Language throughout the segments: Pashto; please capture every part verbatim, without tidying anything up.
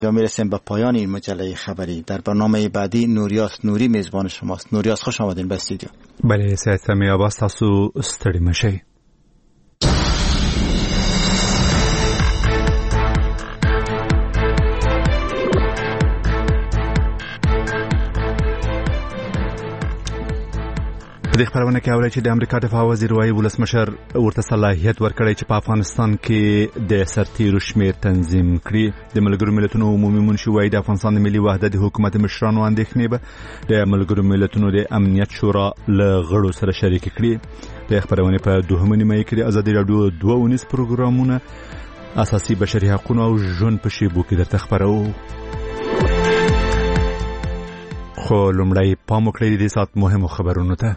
یا میرسیم به پایان این مجله خبری. در برنامه بعدی نوریاس نوری میزبان شماست. نوریاس خوش آمدین به استودیو. بله سیاستمی آواز تاسو ستړي مشئ. په دې خبرونه کې اوري چې د امریکا دفاع وزیر وايي ولسمشر ورته صلاحیت ورکړی چې په افغانستان کې د سرتیرو شمیر تنظیم کړي. د ملګرو ملتونو عمومي منشي وايي د افغانستان د ملي وحدت د حکومت مشرانو اندېښنې به د ملګرو ملتونو د امنیت شورا له غړو سره شریک کړي. د خبرونه په دوهمه نیمه کې د ازادي راډیو دوه ونیس پروګرامونه اساسي بشري حقوق او ژوند په شیبو کې درته خبرو. خو لومړی پام وکړئ د سات مهمو خبرونو ته.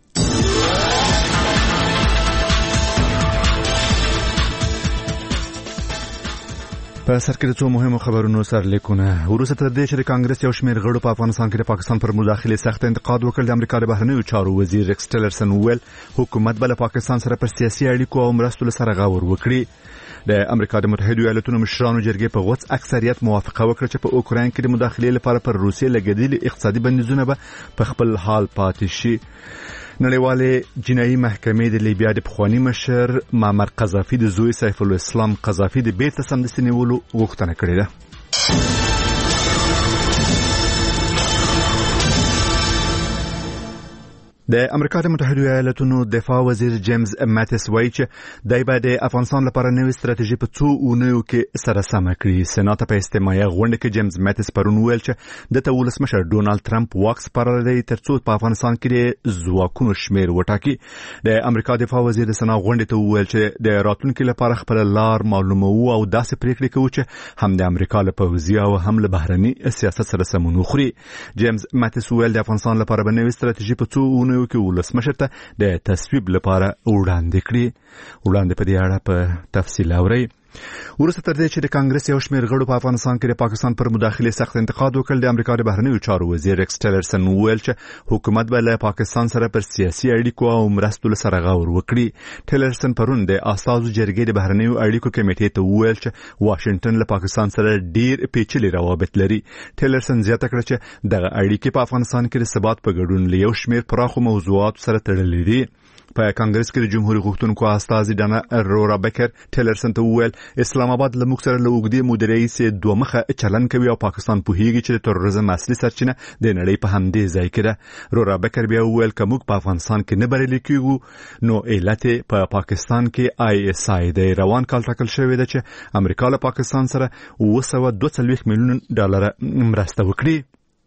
په سر کې د څو مهمو خبرونو سرلیکونه. وروسته تر دې چې د کانګرس یو شمېر غړو په افغانستان کې د پاکستان پر مداخله سخت انتقاد وکړ، د امریکا د بهرنیو چارو وزیر ریکس ټیلرسن وویل حکومت به له پاکستان سره پر سیاسي اړیکو او مرستو سره غور وکړي. د امریکا د متحده ایالاتونو مشرانو جرګې په غوڅ اکثریت موافقه وکړه چې په اوکراین کې د مداخلې لپاره پر روسیې لګېدلي اقتصادي بندیزونه به په خپل حال پاتې شي. نړیوالې جنایي محکمې د لیبیا د پخوانی مشر معمر قذافي د زوی سیف الاسلام قذافي د بیرته سمدستي نیولو غوښتنه کړې ده. د امریکا د متحده ایالاتونو دفاع وزیر جیمز ماتیس وایي چې دای به د افغانستان لپاره نوې ستراتیژي په څو اونیو کې سره سمه کړي. سېنات په استماعي غونډه کې جیمز ماتیس پرون ویل چې د ولسمشر ډونالد ټرمپ واک سپارلی دی ترڅو په افغانستان کې د ځواکونو شمیر وټاکي. د امریکا دفاع وزیر د سېنات غونډې ته وویل چې د راتلونکي لپاره خپل لار معلومو او داسې پریکړې کوي چې هم د امریکا له پوځي او هم له بهرني سیاست سره سمون وخوري. جیمز ماتیس ویل د افغانستان لپاره به نوې ستراتیژي په څو اونیو کې ولسمشر ته د تصویب لپاره وړاندې کړي. وړاندې په دې اړه په تفصیل اورئ. وروسته تر دې چې د کانګرس یو شمېر غړو په افغانستان کې د پاکستان پر مداخله سخت انتقاد وکړ، د امریکا د بهرنیو چارو وزیر ریکس ټیلرسن وویل چې حکومت به له پاکستان سره پر سیاسي اړیکو او مرستو سره غور وکړي. ټیلرسن پرون د اساسو جرګې د بهرنیو اړیکو کمیټې ته وویل چې واشنگټن له پاکستان سره ډیر پیچلي روابط لري. ټیلرسن زیاته کړه چې دغه اړیکې په افغانستان کې د ثبات په ګډون له یو شمېر پراخو موضوعاتو سره تړلې دي. په کانګرس کې د جمهوریت غوښتونکو استازي ډانا رورا بکر ټیلرسن ته وویل اسلام آباد له موږ سره له اوږدې مودې راهیسې دوه مخه چلن کوي او پاکستان پوهیږي چې د تروریزم اصلي سرچینه د نړۍ په همدې ځای کې ده. رورا بکر بیا وویل که موږ په افغانستان کې نه بریالي کیږو نو علت په پا پاکستان کې آی اس آی د روان کال ټاکل شوی ده چې امریکا له پاکستان سره اوه سوه دوه څلوېښت میلیون ډالر مرسته وکړي.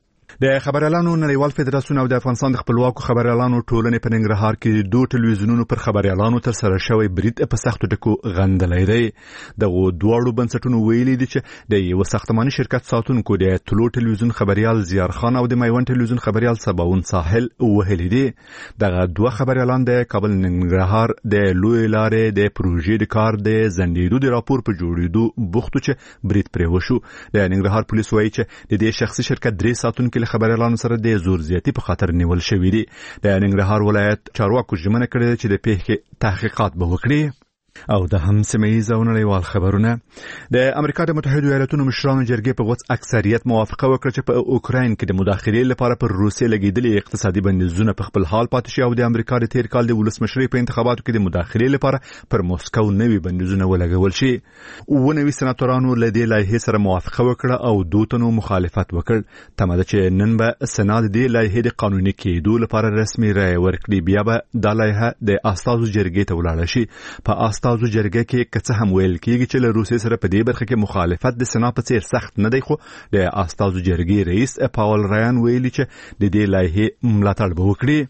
د خبريالانو نړیوال فدراسیون او د افغانستان د خپلواکو خبريالانو ټولنې په ننګرهار کې دوه ټلویزیونونو پر خبريالانو تر سره شوی برید په سختو ټکو غندلې دی. دغه دوه بنسټونو ویلي دي چې د یو ساختماني شرکت ساتونکو د طلوع ټلویزیون خبريال زیار خان او د میوند ټلویزیون خبريال سباون ساحل وهلي دي. دغه دوه خبريالان د کابل ننګرهار د لوی لارې د پروژې د کار د زندیدو د راپور په جوړېدو بوختو چې برید پرې وشو. د ننګرهار پولیس وایي چې د دې شخصي شرکت درې ساتونکو کې خبريالانو سره د زور زیاتی په خاطر نیول شوی دی. د ننګرهار ولایت چارواکو ژمنه کړې چې د پیښې تحقیقات به وکړي. او د هم سیمه‌ییز او نړیوال خبرونه. د امریکا د متحده ایالاتونو مشرانو جرګې په غوڅ اکثریت موافقه وکړه چې په اوکراین کې د مداخلې لپاره پر روسیې لګېدلي اقتصادي بندیزونه په خپل حال پاتې شي او د امریکا د تیر کال د ولسمشرۍ په انتخاباتو کې د مداخلې لپاره پر موسکو نوي بندیزونه ولګول شي. اووه نوي سناتورانو له دې لایحې سره موافقه وکړه او دوه تنو مخالفت وکړ. تمه ده چې نن به سنات د لایحې د قانوني کېدو لپاره رسمي رایه ورکړي. بیا به دا لایحه د استازو جرګې ته ولاړه شي. په استازو جرګه کې کڅ هم ویل کېږي چې له روسیې سره په دې برخه کې مخالفت د سنا په څیر سخت نه دی، خو د استازو جرګې رئیس پاول رایان ویلي چې د دې لایحې ملاتړ به وکړي.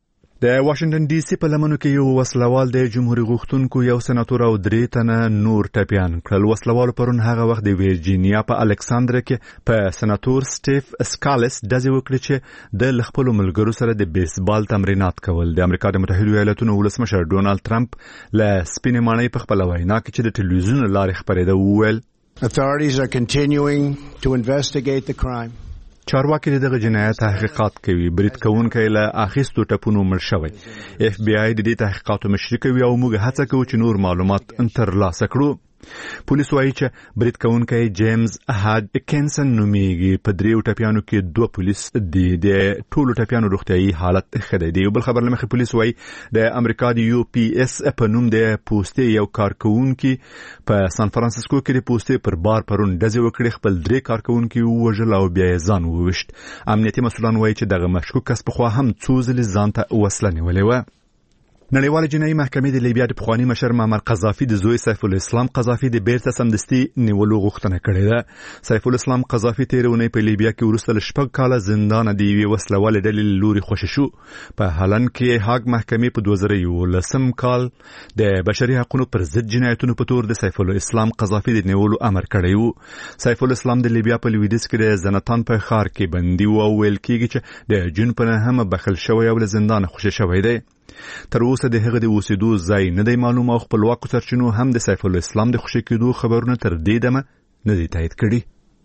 د واشنگټن ډي سي په لمنو کې یو وسلوال د جمهوریت غوښتونکو یو سناتور او درې تنه نور ټپیان کړل. وسلوال پرون هغه وخت د ویرجینیا په الکساندرا کې په سناتور سټیف سکالس دزې وکړي چې د خپل ملګرو سره د بیسبال تمرینات کول. د امریکا د متحده ایالاتونو ولسمشر ډونالد ټرمپ له سپینې ماڼۍ په خپل وینا کې چې د ټلویزیون لارې خبرېده وویل Authorities are continuing to investigate the crime. چارواکي دغه جنایت تحقیقات کوي. برید کوونکی له اخیستو ټپونو مړ شوی. اف بی آی د دې تحقیقاتو مشري کوي او موږ هڅه کوو چې نور معلومات ترلاسه کړو. پولیس وایي چې برید کوونکی جیمز هادکنسن نومیږي. په دریو ټپیانو کې دوه پولیس دي. د ټولو ټپیانو روغتیايي حالت ښه دی. یو بل خبر لمخې پولیس وایي د امریکا د یو پی اس په نوم د پوستې یو کارکونکي په سان فرانسیسکو کې د پوستې پر بار پرون ډزې وکړې. خپل درې کارکونکي ووژل او بیا یې ځان وویشت. امنیتي مسؤلان وایي چې دغه مشکوک کس پخوا هم څو ځلې ځان ته وسله نیولې وه. نړیواله جنایي محکمې د لیبیا د پخواني مشر معمر قذافي د زوی سیف الاسلام قذافي د بیرته سمدستي نیولو غوښتنه کړې ده. سیف الاسلام قذافي تېره اونۍ په لیبیا کې وروسته له شپږ کاله زندانه د یوې وسلوالې ډلې له لوري خوشي شو. په هالند کې هاګ محکمې په دوه زره یولسم کال د بشري حقوقو پر ضد جنایتونو په تور د سیف الاسلام قذافي د نیولو امر کړی و. سیف الاسلام د لیبیا په لویدیځ کې د زنتان په ښار کې بندي و او ویل کېږي چې د جون په نهمه بخښل شوی او له زندانه خوشي شوی دی. تر اوسه د هغه د اوسېدو ځای نه دی معلوم او خپلواکو سرچینو هم د سیف الاسلام د خوشي کېدو خبرونه تر دې دمه نه دي تایید کړي.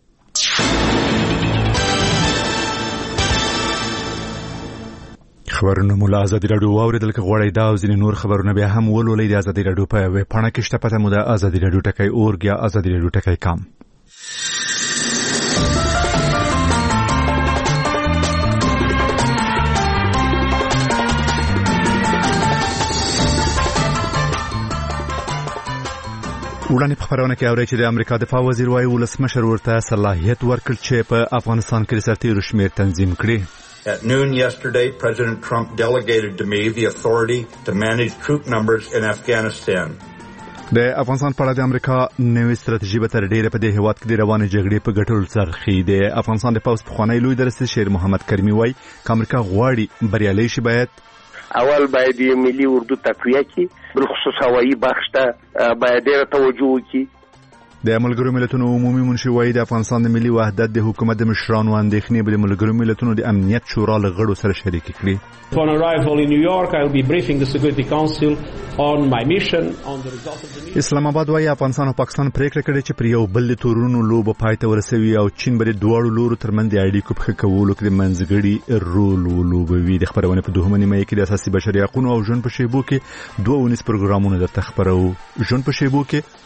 خبرونه مو له ازادي راډیو واورېدل. که غواړئ دا او ځینې نور خبرونه بیا هم ولولئ د ازادي راډیو په ویبپاڼه کې شته. پته مو د ازادي راډیو ټکی اورګ یا ازادي راډیو ټکی کام. وړاندې په خبرونه کې اورئ چې د امریکا دفاع وزیر وايي ولسمشر ورته صلاحیت ورکړ چې په افغانستان کې د سرتیرو شمېر تنظیم کړي. At noon yesterday, President Trump delegated to me the authority to manage troop numbers in Afghanistan. د افغانستان په اړه د امریکا نوې ستراتیژي به تر ډیره په دې هیواد کې د روانې جګړې په ګټلو څرخي. د افغانستان د پوځ پخوانی لوی درستي شیر محمد کریمي وايي که امریکا غواړي بریالۍ شي باید اول باید ملي اردو تقویه کی، بالخصوص هوایی بخش ته باید ډېره توجه وکړي. د ملګرو ملتونو عمومي منشي وايي د افغانستان د ملي وحدت د حکومت د مشرانو اندېښنې به د ملګرو ملتونو د امنیت شورا له غړو سره شریک کړي. Upon arrival in New York, I will be briefing the Security Council on my mission, on the result of the meeting. اسلام آباد وايي افغانستان او پاکستان پریکړه کړې چې پر یو بل د تورونو لوبه پای ته ورسوي او چین به د دواړو لورو ترمنځ د اړیکو په ښه کولو کې د منځګړي رول ولوبوي. د خبرونه په دوهمه نیمه کې د اساسي بشري حقوقو او ژوند په شیبو کې دوه ونیس پروګرامونه درته خبرو. ژوند په شیبو کې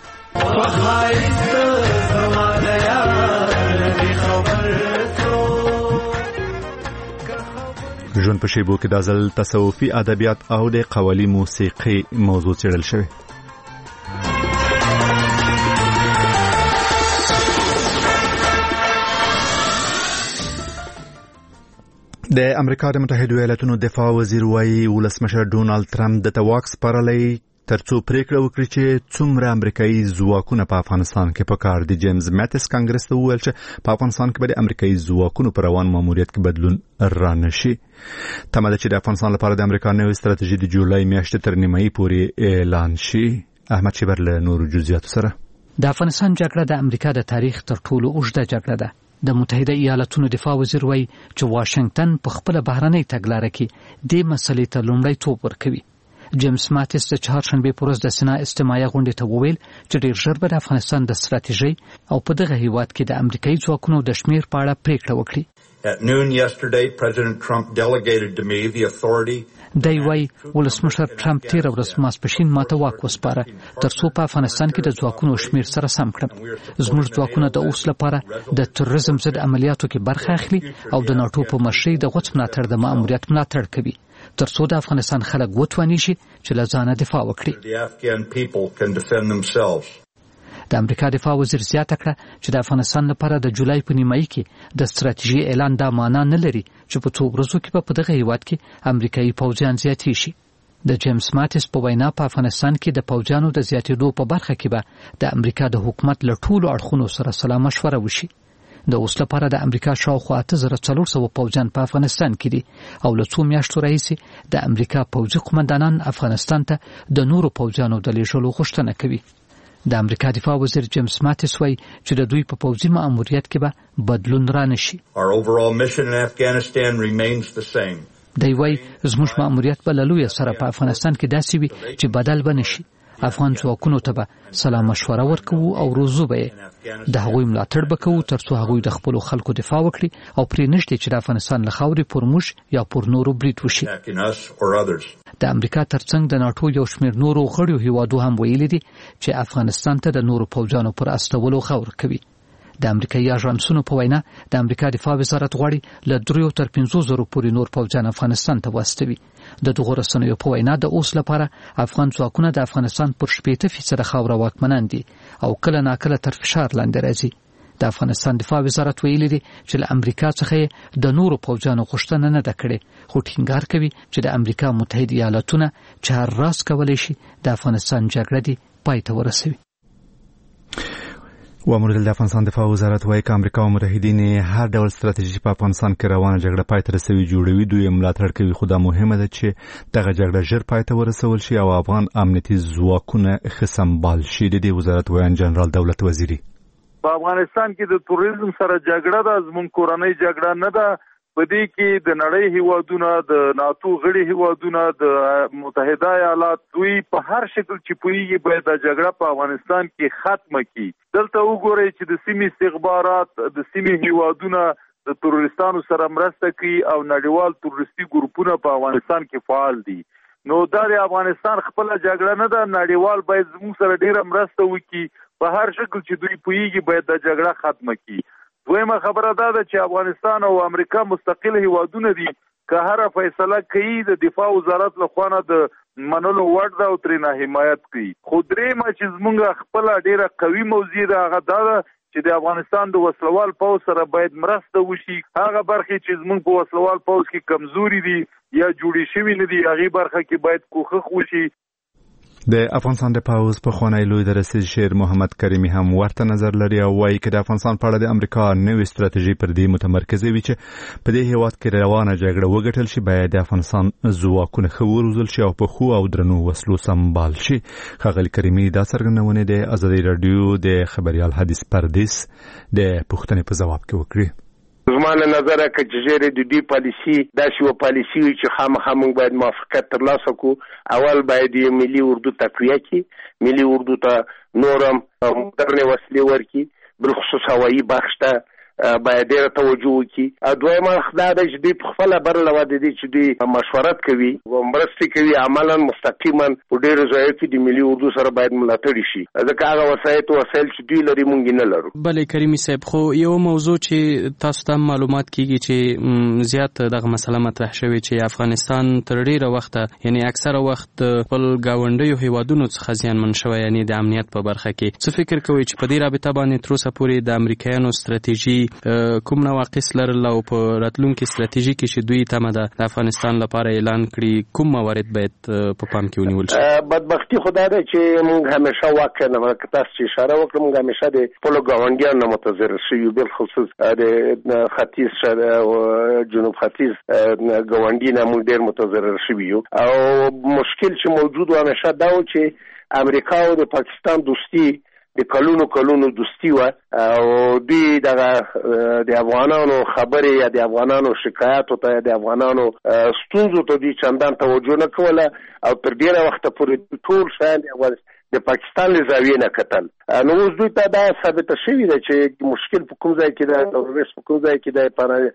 ژوند په شیبو کې د ازل تصوفي ادبیات او د قوالی موسیقي موضوع څېړل شوی. د امریکا د متحده ایالاتونو دفاع وزیر وايي ولسمشر ډونالد ټرمپ د تواکس پرلای ترڅو پریکړه وکړي چې څومره امریکایي ځواکونه په افغانستان کې پکار دي. جیمز ماتس کانګرس ته وویل چې په افغانستان کې به د امریکایي ځواکونو پر روان ماموریت کې بدلون رانشي. تمه ده چې د افغانستان لپاره د امریکا نوې ستراتیژي د جولای میاشتې تر نیمایي پورې اعلان شي. احمد شیبر له نورو جزئیاتو سره. د افغانستان جګړه د امریکا د تاریخ تر ټولو اوږده جګړه ده. د متحده ایالاتونو دفاع وزیر وايي چې واشنگټن په خپل بهرنۍ تګلارې کې د مسلې ته لومړیتوب ورکوي. جیمز ماتس د چهارشنبه پر ورځ د سنا استماعي غونډې ته وویل چې ډېر ژر به د افغانستان د ستراتیژۍ او په دغه هیواد کې د امریکایي ځواکونو د شمیر په اړه پریکړه وکړي. At noon yesterday, President Trump delegated to me the authority. دی وايي ولسمشر ټرمپ تیر ورځ ماسپښین ماته واک وسپاره ترڅو په افغانستان کې د ځواکونو شمیر سره سم کړم. زموږ ځواکونه د اوس لپاره د تروریزم ضد عملیاتو کې برخه اخلي او د ناټو په مشرۍ د غوڅ ملاتړ د ماموریت ملاتړ کوي ترڅو د افغانستان خلک وټوانی شي چې له ځانه دفاع وکړي. د امریکا دفاع وزیر زیاته کړه چې د افغانستان لپاره د جولای په نیمایي کې د ستراتیژي اعلان دا معنا نه لري چې په څو ورځو کې په دغه هیواد کې امریکایي پوځیان زیاتې شي. د جیمز ماتس په وینا په افغانستان کې د پوځیانو د زیاتېدو په برخه کې به د امریکا د حکومت له ټولو اړخونو سره سلا مشوره وشي. د اوس لپاره د امریکا شاوخوا اته زره څلور سوه پوځیان په افغانستان کې دي او له څو میاشتو راهیسې د امریکا پوځي قومندانان افغانستان ته د نورو پوځیانو د لېږلو غوښتنه کوي. د امریکا دفاع وزیر جیمز ماتس وايي چې د دوی په پوځي ماموریت کې به بدلون رانشي. Our overall mission in Afghanistan remains the same. دی وايي زموږ ماموریت به له لوی سره په افغانستان کې داسې وي چې بدل به نشي. افغان ځواکونو ته به سلام مشوره ورکوو او روزو به د هغوی ملاتړ وکړو ترڅو هغوی د خپل خلکو دفاع وکړي او پرې نشته چې د افغانستان له خاورې پر موږ یا پر نورو برید وشي. د امریکا ترڅنګ د ناتو یو شمېر نورو غړیو هیوادو هم ویلي دي چې افغانستان ته د نورو پوځیانو پر استولو غور کوي. د امریکایي اژانسونو په وینا د امریکا دفاع وزارت غواړي له دریو تر پنځو زرو پورې نور پوځیان افغانستان ته واستوي. د دغو رسنیو په وینا د اوس لپاره افغان ځواکونه د افغانستان پر شپېته فیصده خاوره واکمنان دي او کله ناکله تر فشار لاندې راځي. د افغانستان دفاع وزارت ویلي دي چې له امریکا څخه د نورو پوځیانو غوښتنه نه ده کړې، خو ټینګار کوي چې د امریکا متحده ایالاتونه چې هر راز کولی شي د افغانستان جګړه دې پای ته ورسوي. وامر د افغانستان دفاع وزارت وايي چې امریکا او متحدین هر ډول ستراتیژي په افغانستان کې روانه جګړه پای ته رسوي جوړوي، دوی ملاتړ کوي، خو دا مهمه ده چې دغه جګړه ژر پای ته ورسول شي او افغان امنیتي ځواکونه ښه سمبال شي. د دې وزارت ویان جنرال دولت وزیری په افغانستان کې د توریزم سره جګړه ده، زموږ کورنۍ جګړه نه ده. په دې کې د نړۍ هیوادونه، د ناتو غړي هیوادونه، د متحده ایالات دوی په هر شکل چې پوهیږي باید د جګړه په افغانستان کې ختمه کړي. دلته وګورئ چې د سیمې استخبارات، د سیمې هیوادونه د تروریستانو سره مرسته کوي او نړیوال تروریستي ګروپونه په افغانستان کې فعال دي. نو دا د افغانستان خپل جګړه نه ده، نړیوال باید زموږ سره ډیره مرسته وکړي. په هر شکل چې دوی پوهیږي باید د جګړه ختمه کړي. دویمه خبره دا ده چې افغانستان او امریکا مستقل هیوادونه دي، که هر فیصله کوي د دفاع وزارت لخوا نه د منلو وړ ده او ترې حمایت کوي. خو درېیمه چې زموږ خپل ډیره قوي موضوع ده هغه دا ده چې د افغانستان د وسلوال پوځ سره باید مرسته وشي. هغه برخې چې زموږ په وسلوال پوځ کې کمزوري دي یا جوړې شوي نه دي هغې برخه کې باید کوښښ وشي. د افغانستان د پوځ په خوانی لوی درسي شیر محمد کریمی هم ورته نظر لري او وايي چې د افغانستان په اړه د امریکا نوې ستراتیژي پر دې متمرکزه وي چې په دې هیواد کې روانه جګړه وګټل شي، باید د افغانستان ځواکونه ښه وروزل شي او په ښو او درنو وسلو سمبال شي. ښاغلي کریمی دا څرګندونه د ازادي راډیو د خبريال حدیث پردیس د پوښتنې په ځواب کې وکړي. زما له نظره که چېرې د دې پالیسي داسې یوه پالیسي وي چې خامخا موږ باید موافقت ترلاسه کړو. اول باید یې ملي اردو تقویه کړي، ملي اردو ته نور هم مدرنې وسلې ورکړي، بالخصوص هوایي بخش ته باید ډېره توجه وکړي. دویمه دا ده چې دوی په خپله برله واده دي چې دوی مشورت کوي او مرستې کوي، عملا مستقیما په ډېرو ځایو کې د ملي اردو سره باید ملاتړ شي، ځکه هغه وسایط وسایل چې دوی لري موږ نه لرو. بلې کریمي صاحب، خو یو موضوع چې تاسو ته معلومات کیږي چې زیات دغه مسله مطرح شوې چې افغانستان تر ډېره وخته یعنی اکثره وخت خپل ګاونډیو هیوادونو څخه زیانمن شوی، یعنی د امنیت په برخه کې. څه فکر کوئ چې په دې رابطه باندې تر اوسه پورې د امریکایانو ستراتیژي کوم نواقص لرل او په راتلونکي ستراتیژي کې چې دوی تمه ده د افغانستان لپاره اعلان کړي، کوم موارد باید په پام کې ونیول شي؟ بدبختي خو دا ده چې موږ همیشه واقع نه که تاسو چې اشاره وکړه موږ همیشه د خپلو ګاونډیانو نه متضرر شوي، بالخصوص د ختیځ او جنوب ختیځ ګاونډي نه موږ ډېر متضرر شوي یو. او مشکل چې موجود و همیشه دا و چې امریکا او د پاکستان دوستي د کلونو کلونو دوستي وه او دوی دغه د افغانانو خبرې یا د افغانانو شکایاتو ته یا د افغانانو ستونزو ته دوی چندان توجه نه کوله او تر ډېره وخته پورې ټول شیان د پاکستان له زاویې نه کتل. نو اوس دوی ته دا ثابته شوې ده چې مشکل په کوم ځای کې ده، تروریست په کوم ځای کې ده،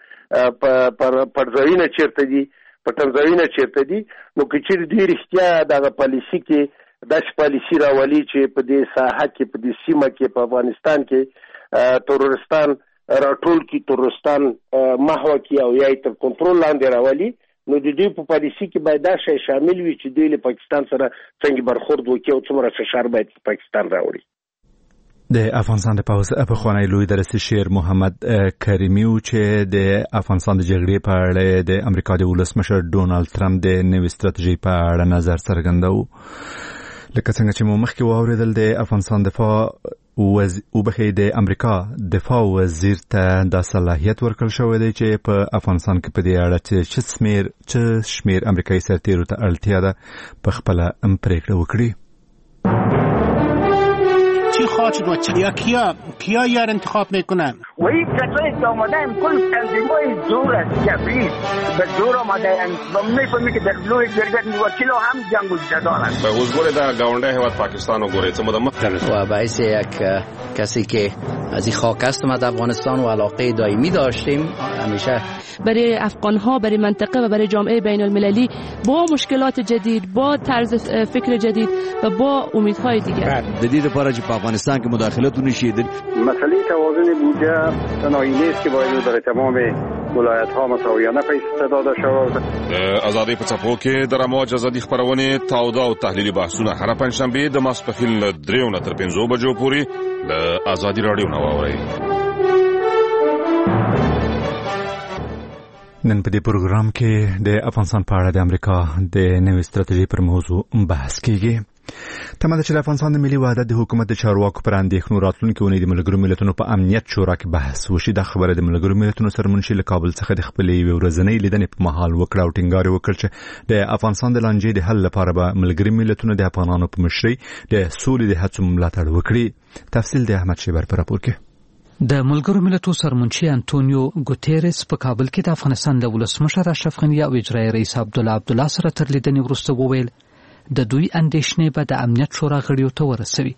پرځایونه چېرته دي، پټنځایونه چېرته دي. نو که چېرې دوی رښتیا دغه پالیسي کې داسې پالیسي راولي چې په دې ساحه کې په دې سیمه کې په افغانستان کې تروریستان راټول کړي، تروریستان محوه کړي او یا یې تر کنټرول لاندې راولي، نو د دوی په پالیسي کې باید دا شی شامل وي چې دوی له پاکستان سره څنګه برخورد وکړي او څومره فشار باید په پاکستان راوړي. د افغانستان د پوځ په خوانی لوی درسي شیر محمد کریمی و چې د افغانستان د جګړې په اړه د امریکا د ولسمشر ډونالد ترامپ د نوې ستراتیژۍ په اړه نظر څرګنداوه. لکه څنګه چې مو مخکې واورېدل، د افغانستان دفاع وز... او بخې د امریکا دفاع وزیر ته دا صلاحیت ورکړل شوی دی چې په افغانستان کې په دې اړه چې شمیر چې شمیر امریکایي سرتیرو ته اړتیا ده په خپله پرېکړه وکړي. چی خواهد شد و کیا کیا کیا یار انتخاب میکنن؟ و این کسایی که آمدن کل تنظیم‌های زور است جبری به زور آمدن و می‌فهمی که در لوی گردن وکیلو هم جنگ و جدال است. به حضور در گاونده هیواد پاکستان و گوریت مدام و باعث یک کسی که از این خاک است ما در افغانستان و علاقه دائمی داشتیم همیشه برای افغان‌ها، برای منطقه و برای جامعه بین المللی با مشکلات جدید، با طرز فکر جدید و با امیدهای دیگر. جدید لپاره چې په افغانستان کې مداخلتونه شیدل. مسئله توازن بودجه تنهایی نیست که باید برای تمام ولایت‌ها مساویانه پیسې داده شود. آزادی په څپو کې د رموج ازادي خبرونه تاوده او تحلیلي بحثونه هر پنځشنبه د ماسپښین له دریو نه تر پنځو بجو پورې د آزادي رادیو نه واورئ. نن په دې پروګرام کې د افغانستان په اړه د امریکا د نوې ستراتیژۍ پر موضوع بحث کیږي. تمه ده چې د افغانستان د ملي وحدت د حکومت د چارواکو پر اندېښنو راتلونکي اونۍ د ملګرو ملتونو په امنیت شورا کې بحث وشي. دا خبره د ملګرو ملتونو سرمنشي له کابل څخه د خپلې یوې ورځنۍ لیدنې په مهال وکړه او ټینګار وکړ چې د افغانستان د لانجې د حل لپاره به ملګري ملتونه د افغانانو په مشرۍ د سولې د هڅو ملاتړ وکړي. تفصیل د احمد شیبر په راپور کې. د ملګرو ملتونو سرمنشي انټونیو ګوتيرس په کابل کې د افغانستان د ولسمشر اشرف غني او اجرایي رئیس عبدالله عبدالله سره تر لیدنې وروسته وویل د دوی اندېښنې به د امنیت شورا غړیو ته ورسوي.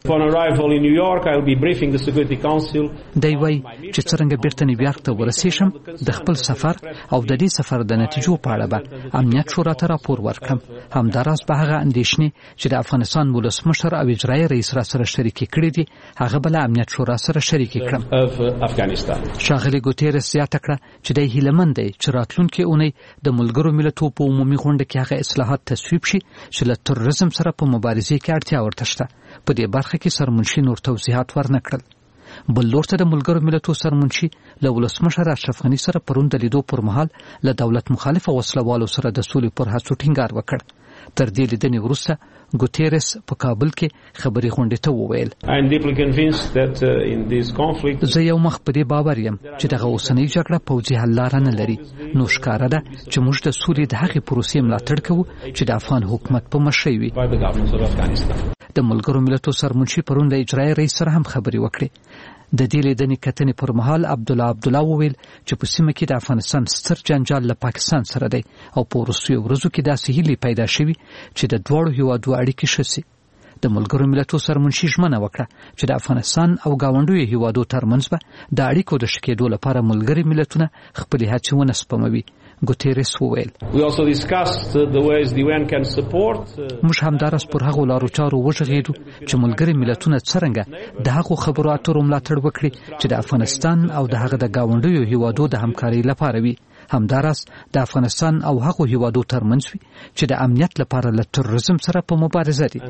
دی وایي چې څرنګه بیرته نیویارک ته ورسېږم د خپل سفر او د دې سفر د نتیجو په اړه به امنیت شورا ته راپور ورکړم. همداراز به هغه اندېښنې چې د افغانستان ولسمشر او اجرایي رئیس را سره شریکې کړې دي هغه به له امنیت شورا سره شریکې کړم. ښاغلي ګوتيرس زیاته کړه چې دی هیلهمند دی چې راتلونکې اونۍ د ملګرو ملتونو په عمومي غونډه کې هغه اصلاحات تصویب شي چې له تروریزم سره په مبارزې کې اړتیا ورته شته. په دې برخه کې سرمنشي نور توضیحات ورنکړل. بل لور ته د ملګرو ملتونو سرمنشي له ولسمشر اشرف غني سره پرون د لیدو پر مهال له دولت مخالفه وسلوالو سره د سولې پر هڅو ټینګار وکړ. تر دې لیدنې وروسته ګوتيرس په کابل کې خبري غونډې ته وویل زه یو مخ په دې باور یم چې دغه اوسنۍ جګړه پوځي حل لاره نه لري. نو ښکاره ده چې موږ د سولې د هغې پروسې ملاتړ کوو چې د افغان حکومت په مشرۍ وي. د ملګرو ملتونو سرمنشي پرون د اجرایي رئیس سره هم خبري وکړې. د دې لیدنې کتنې پر مهال عبدالله عبدالله وویل چې په سیمه کې د افغانستان ستر جنجال له پاکستان سره دی او په وروستیو ورځو کې داسې هیلې پیدا شوي چې د دواړو هیوادو اړیکې ښه سي. د ملګرو ملتونو سرمنشي ژمنه وکړه چې د افغانستان او ګاونډیو هیوادو ترمنځ به د اړیکو د ښه کېدو لپاره ملګري ملتونه خپلې هڅې ونه سپموي. ګوتيرس وویل موږ همداراز پر هغو لارو چارو وغږېدو چې ملګري ملتونه څرنګه د هغو خبرو اترو ملاتړ وکړي چې د افغانستان او د هغه د ګاونډیو هیوادو د همکارۍ لپاره وي. همداراز د افغانستان او هغو هیوادو ترمنځ وي چې د امنیت لپاره له تروریزم سره په مبارزه دي.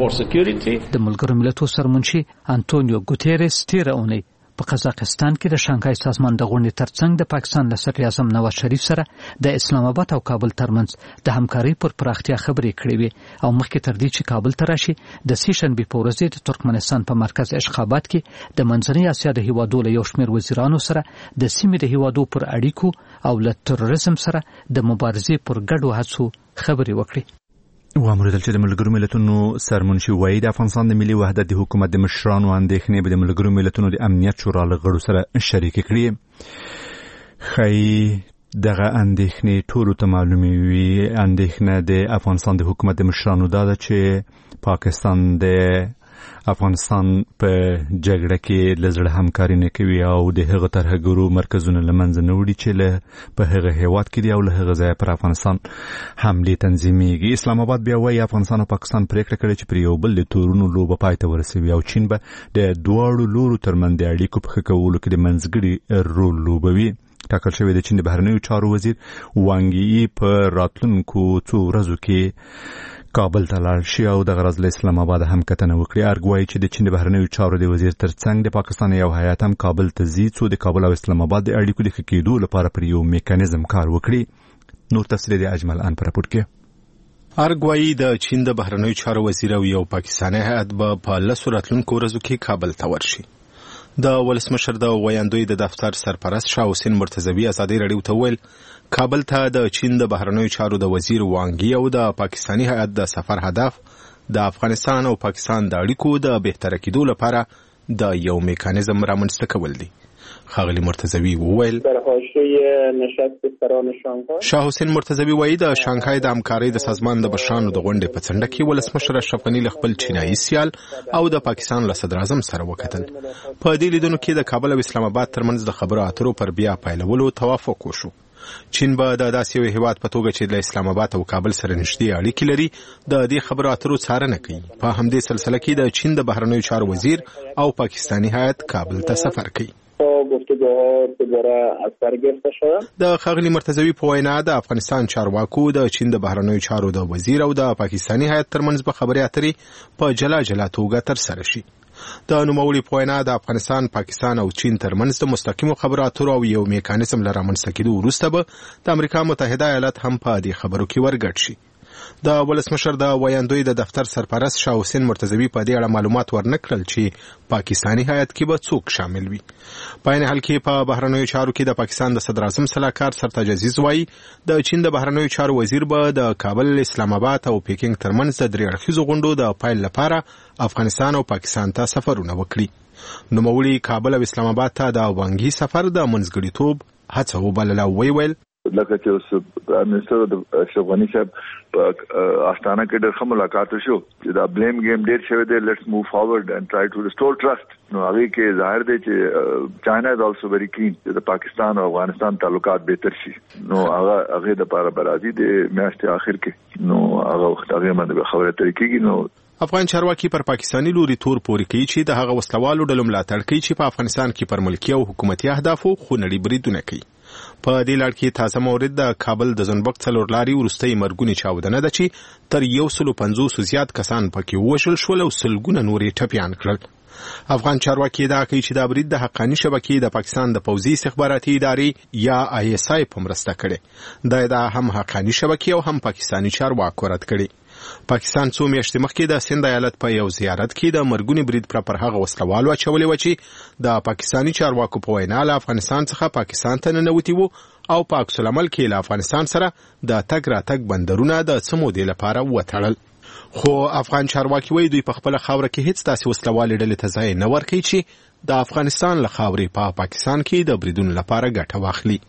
د ملګرو ملتونو سرمنشي انټونیو ګوتيرس تیره اونۍ په قزاقستان کې د شانګهای سازمان د غونډې ترڅنګ د پاکستان له صدر اعظم نواز شریف سره د اسلام آباد او کابل ترمنځ د همکارۍ پر پراختیا خبرې کړې وې او مخکې تر دې چې کابل ته راشي د سې شنبې په ورځ د ترکمنستان په مرکز اشخاباد کې د منځنۍ اسیا د هیوادو له یو شمېر وزیرانو سره د سیمې د هیوادو پر اړیکو او له تروریزم سره د مبارزې پر ګډو هڅو خبرې وکړې. وامریدل چې د ملګرو ملتونو سرمنشي وایي د افغانستان د ملي وحدت د حکومت د مشرانو اندېښنې به د ملګرو ملتونو د امنیت شورا له غړو سره شریکې کړي. ښایي دغه اندېښنې ټولو ته معلومې وي. اندېښنه د افغانستان د حکومت د مشرانو دا ده چې پاکستان د افغانستان په جګړه کې له زړه همکاري نه کوي او د هغه ترهګرو مرکزونه له منځه نه وړي چې له په هغه هیواد کې دي او له هغه ځایه پر افغانستان حملې تنظیمېږي. اسلام آباد بیا وایي افغانستان او پاکستان پریکړه کړې چې پر یو بل د تورونو لوبه پای ته ورسوي او چین به د دواړو لورو ترمنځ د اړیکو په ښه کولو کې د منځګړي رول لوبوي. ټاکل شوی د چین د بهرنیو چارو وزیر وانګ یي په راتلونکو څو ورځو کې کابل ته لاړ شي او د غرض له اسلام آباد هم کتنه وکړي. ارګ وایي چې د چین د بهرنیو چارو د وزیر ترڅنګ د پاکستان یو هیات هم کابل ته ځي څو د کابل او اسلام آباد د اړیکو د ښه کېدو لپاره پر یو میکانیزم کار وکړي. نور تفصیل د اجمل ان پر راپور کې. ارګ وایي د چین د بهرنیو چارو وزیر او یو پاکستاني هیات به په لسو راتلونکو ورځو کې کابل ته ورشي. د ولسمشر د ویاندوی د دفتر سرپرست شاه حسین مرتضوی ازادي رادیو ته ویل کابل ته د چین د بهرنیو چارو د وزیر وانګي او د پاکستاني هیات د سفر هدف د افغانستان او پاکستان د اړیکو د بهتر کېدو لپاره د یو میکانیزم رامنځته کول دي. ښاغلي مرتضوي وویل در حاشیه نشست سران شانگهای شاه حسین مرتضوي وایي د شانګهای د همکارۍ د سازمان د مشرانو د غونډې په څنډه کې ولسمشر اشرف غني له خپل چینایي سیال او د پاکستان له صدر اعظم سره وکتل. په دې لیدنو کې د کابل او اسلام آباد ترمنځ د خبرو اترو پر بیا پیلولو توافق وشو. چین به د داسې یو هیواد په توګه چې د اسلام آباد او کابل سره نږدې اړیکې لري د دې خبرو اترو څارنه کوي. په همدې سلسله کې د چین د بهرنیو چارو وزیر او پاکستانی هیئت کابل ته سفر کوي. د ښاغلي مرتضوي په وینا د افغانستان چارواکو د چین د بهرنیو چارو د وزیر او د پاکستانی هیئت ترمنځ په خبرې اترې په جلا جلا توګه ترسره شي. د نوموړي په وینا د افغانستان، پاکستان او چین ترمنځ د مستقیمو خبرو اترو او یو میکانیزم له رامنځته کېدو وروسته به د امریکا متحده ایالات هم په دې خبرو کې ورګډ شي. د ولسمشر د ویاندوی د دفتر سرپرست شاه حسین مرتضوي په دې اړه معلومات ورنکړل چې پاکستانی هیئت کې به څوک شامل وي. په عین حال کې په بهرنیو چارو کې د پاکستان د صدر اعظم سلاکار سرتاج عزیز وایي د چین د بهرنیو چارو وزیر به د کابل، اسلام آباد او پیکینګ ترمنځ د درې اړخیزو غونډو د پیل لپاره افغانستان او پاکستان ته سفرونه وکړي. نوموړي کابل او اسلام آباد ته د وانګي سفر د منځګړیتوب هڅه وبلله. ویل لکه چې اوس منسټر د اشرف غني صاحب په استانه کې ډېر ښه ملاقات وشو چې دا بلیم گیم ډېر شوی دی. لیټس موو فارورډ اینڈ ټرای ټو ریسټور ټرست. نو هغه کې ظاهر دی چې چاینا از السو ویری کین چې د پاکستان او افغانستان تعلقات بهتر شي. نو هغه هغه د لپاره برازي د میاشتې اخر کې نو هغه وخت هغه باندې خبره ترې کېږي. نو افغان چارواکي پر پاکستانی لوري تور پورې کوي چې د هغه وسلوالو ډلو ملاتړ کوي چې په افغانستان کې پر ملکي او حکومتي اهدافو خونړي بریدونه کوي. په دې لړ کې تازه مورد د کابل د زنبق څلور لاري وروستۍ مرګونې چاودنه ده چې تر یو سل پنځوس زیات کسان پکې ووژل شول او سلګونه نورې ټپیان کړل. افغان چارواکي ادعا کوي چې دا برید د حقاني شبکې د پاکستان د پوځي استخباراتي ادارې یا آی اس آی په مرسته کړي. دا ادعا هم حقاني شبکې او هم پاکستاني چارواکو رد کړي. پاکستان څو میاشتې مخکې د سند ایالت په یو زیارت کې د مرګونی برید پر پر هغه وسلوالو اچولې و چې د پاکستانی چارواکو په وینا له افغانستان څخه پاکستان ته ننوتي وو او په عکس العمل کې له افغانستان سره د تګ راتګ بندرونه د څه مودې لپاره وتړل. خو افغان چارواکي وایي دوی په خپله خاوره کې هیڅ داسې وسلوالې ډلې ته ځای نه ورکوي چې د افغانستان له خاورې په پا پاکستان کې د بریدونو لپاره ګټه واخلي.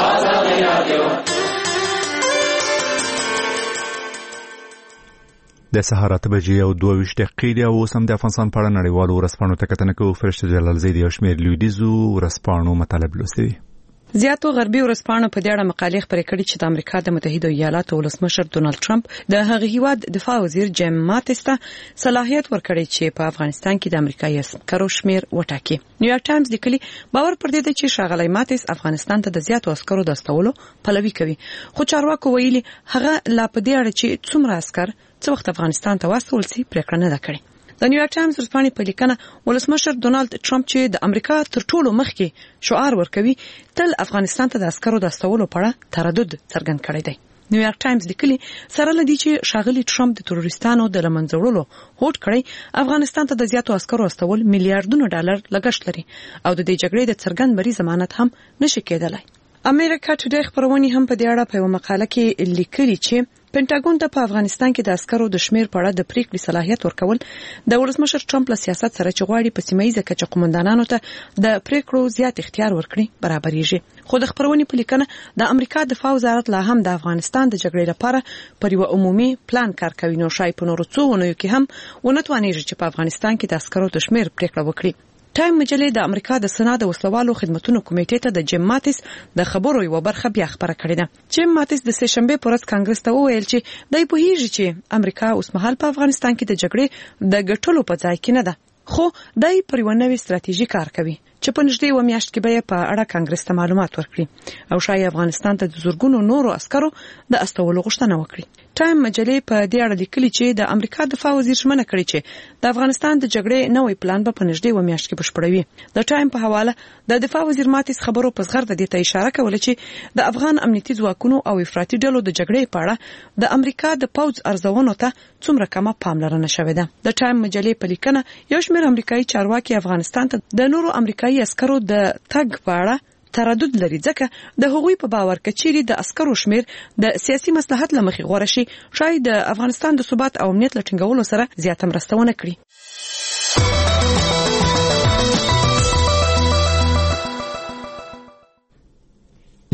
د سهار اته بجې او دوه ویشت دقیقې دي او اوس هم د افغانستان په اړه نړیوالو ورځپاڼو ته کتنه کوو. فرشته جلال زیدي او شمېر لویدیځو ورځپاڼو مطالب لوستي. زیاتو غربي ورځپاڼو په دې اړه مقالې خپرې کړې چې د امریکا د متحده ایالاتو ولسمشر ډونالد ټرمپ د هغه هیواد دفاع وزیر جیم ماتس ته صلاحیت ورکړی چې په افغانستان کې د امریکایي عسکرو شمیر وټاکي. نیویارک ټایمز لیکلي باور پر دې چې شاغلی ماتس افغانستان ته د زیاتو عسکرو د استولو پلوي کوي. خو چارواکو ویلي هغه لا په دې اړه چې څومره عسکر څه وخت افغانستان ته واستول سي پریکړه نه ده کړې. د نیویارک ټایمز ورځپاڼې په لیکنه ولسمشر ډونالد ټرمپ چې د امریکا تر ټولو مخکې شعار ورکوي تل افغانستان ته د عسکرو د استولو په اړه تردد څرګند کړی دی. نیویارک ټایمز لیکلي سره لدی چې شاغلي ټرمپ د تروریستانو د لمنځه وړلو هوډ کړی افغانستان ته د زیاتو عسکرو استول میلیارډونو ډالر لګښت لري او د دې جګړې د څرګند بری ضمانت هم نشي کېدلی. امریکا ټوډے خبرونه هم په دې اړه په یو مقاله کې لیکلي چې پینټاګون ته په افغانستان کې د عسکرو د شمیر په اړه د پریکړې صلاحیت ورکول د ولسمشر ټرمپ له سیاست سره چې غواړي په سیمه ییزه کچه قومندانانو ته د پریکړو زیات اختیار ورکړي برابرېږي. خو د خبرونې په لیکنه د امریکا دفاع وزارت لا هم د افغانستان د جګړې لپاره پر یو عمومي پلان کار کوي. نو شای په نورو څو ونو کې هم ونه توانېږي چې په افغانستان کې د عسکرو د شمیر پریکړه وکړي. ټایم مجلې د امریکا د سنا د وسلوالو خدماتو کمیټې ته د جیم ماتس د خبرو یو برخه بیا خبره کړې ده. جیم ماتس د سه شنبه پر ورځ کانګرس ته وویل چې دای په هیڅ چې امریکا اوس مهال په افغانستان کې د جګړې د ګټلو په ځای کې نه ده، خو دای پر یو نوې ستراتیژي کار کوي چې په نږدې و میاشت کې به په اړه کانګرس ته معلومات ورکړي او شاید افغانستان ته د زورګونو نورو عسکرو د استولو غوښتنه وکړي. ټایم مجلې په دې اړه لیکلي چې د امریکا دفاع وزیر ژمنه کړې چې د افغانستان د جګړې نوې پلان به په نږدې و میاشت کې بشپړوي. د ټایم په حواله د دفاع وزیر ماتس خبرو په زغر د دې ته اشاره کوله چې د افغان امنیتي ځواکونو او افراطي ډلو د جګړې په اړه د امریکا د پوځ ارزونو ته څومره کمه پاملرنه شوې ده. د ټایم مجلې په لیکنه یو شمېر امریکایي چارواکي افغانستان ته د نورو امریکایي عسکرو د تګ په اړه تردد لري ځکه د هغوی په باور کچيري د عسکرو شمیر د سیاسي مصلحت لمخې غوړه شي شاید د افغانستان د ثبات او امنیت لټینګولو سره زیاته مرسته ونه کړي.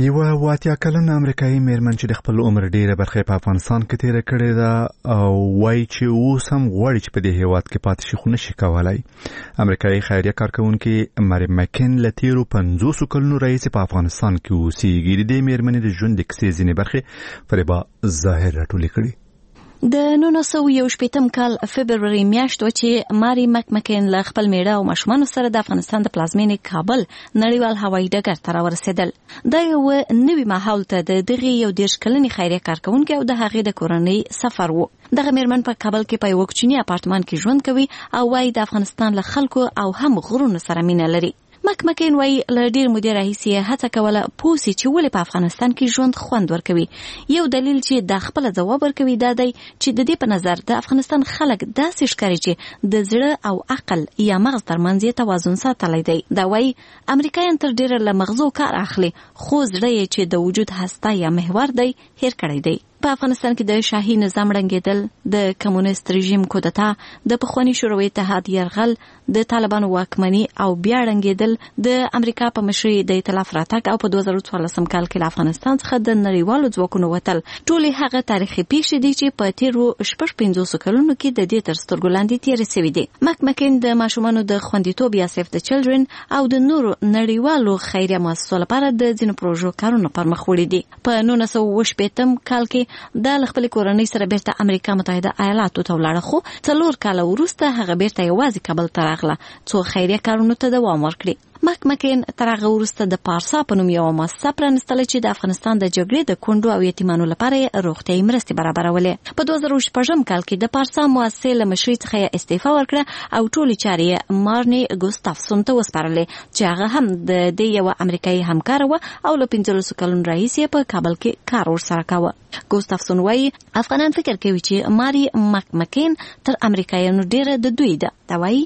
یو واتیا کلن امریکایي میرمن چې د خپل عمر ډیره برخه په افغانستان کې تیر کړې ده او وایي چې اوس هم غواړي چې په دې هیواد کې پاتې شي خو نشي کولای. امریکایي خیریه کارکونکي ماري مکن له تیرو پنځوسو کلونو راهیسې په افغانستان کې اوسېږي. د دې میرمنې د ژوند د کیسې ځینې برخې فریبا ظاهر راټولې کړي. د نولس سوه یو شپېتم کال فبروري میاشت و چې ماري مکمکن له خپل میړه او ماشومانو سره د افغانستان د پلازمینې کابل نړیوال هوایي ډګر ته راورسېدل. دا یو نوي ماحول ته د دغې یو دېرش کلنې خیریه کارکونکي او د هغې د کورنۍ سفر و. دغه میرمن په کابل کې په یو کوچني اپارتمان کې ژوند کوي او وايي د افغانستان له خلکو او هم غرونو سره مینه لري. مکمکین وايي له ډېر مودې راهیسې هڅه کوله پوه سي چې ولې په افغانستان کې ژوند خوند ورکوي. یو دلیل چې دا خپله ځواب ورکوي دا دی چې د دې په نظر د افغانستان خلک داسې ښکاري چې د زړه او عقل یا مغز ترمنځ یې توازن ساتلی دی. دا وايي امریکایان تر ډېره له مغزو کار اخلي خو زړه یې چې د وجود هسته یا محور دی هیر کړی دی. په افغانستان کې د شاهي نظام ړنګېدل، د کمونیست رژیم کودتا، د پخواني شوروي اتحاد یرغل، د طالبانو واکمني او بیا ړنګېدل، د امریکا په مشرۍ د ائتلاف راتګ او په دوه زره څوارلسم کال کې له افغانستان څخه د نړیوالو ځواکونو وتل ټولې هغه تاریخي پیښې دي چې په تیرو شپږ پنځوسو کلونو کې د دې تر سترګو لاندې تېرې سوي دي. مکمکین د ماشومانو د خوندیتوب یا سیف د چلډرن او د نورو نړیوالو خیریه مؤسسو لپاره د ځینو پروژو کارونه پر مخ وړي دي. په نولس سوه اووه شپېتم کال کې دا له خپلې کورنۍ سره بیرته امریکا متحده ایالاتو ته ولاړه خو څلور کاله وروسته هغه بیرته یوازې کابل ته راغله څو خیریه کارونو ته دوام ورکړي. مکمکین تر هغه وروسته د پارسا په نوم یوه مؤسسه پرانستله چې د افغانستان د جګړې د کونډو او یتیمانو لپاره روغتیایي مرستې برابرولې. په دوه زره شپږم کال کې د پارسا مؤسسې له مشرۍ څخه یې استعفا ورکړه او ټولې چارې یې مارني ګوستافسون ته وسپارلې چې هغه هم د دې یوه امریکایي همکاره وه او له پنځلسو کلونو راهیسې په کابل کې کار ورسره کاوه. ګوستافسون وایي افغانان فکر کوي چې ماري مکمکین تر امریکایانو ډېره د دوی ده. دا وایي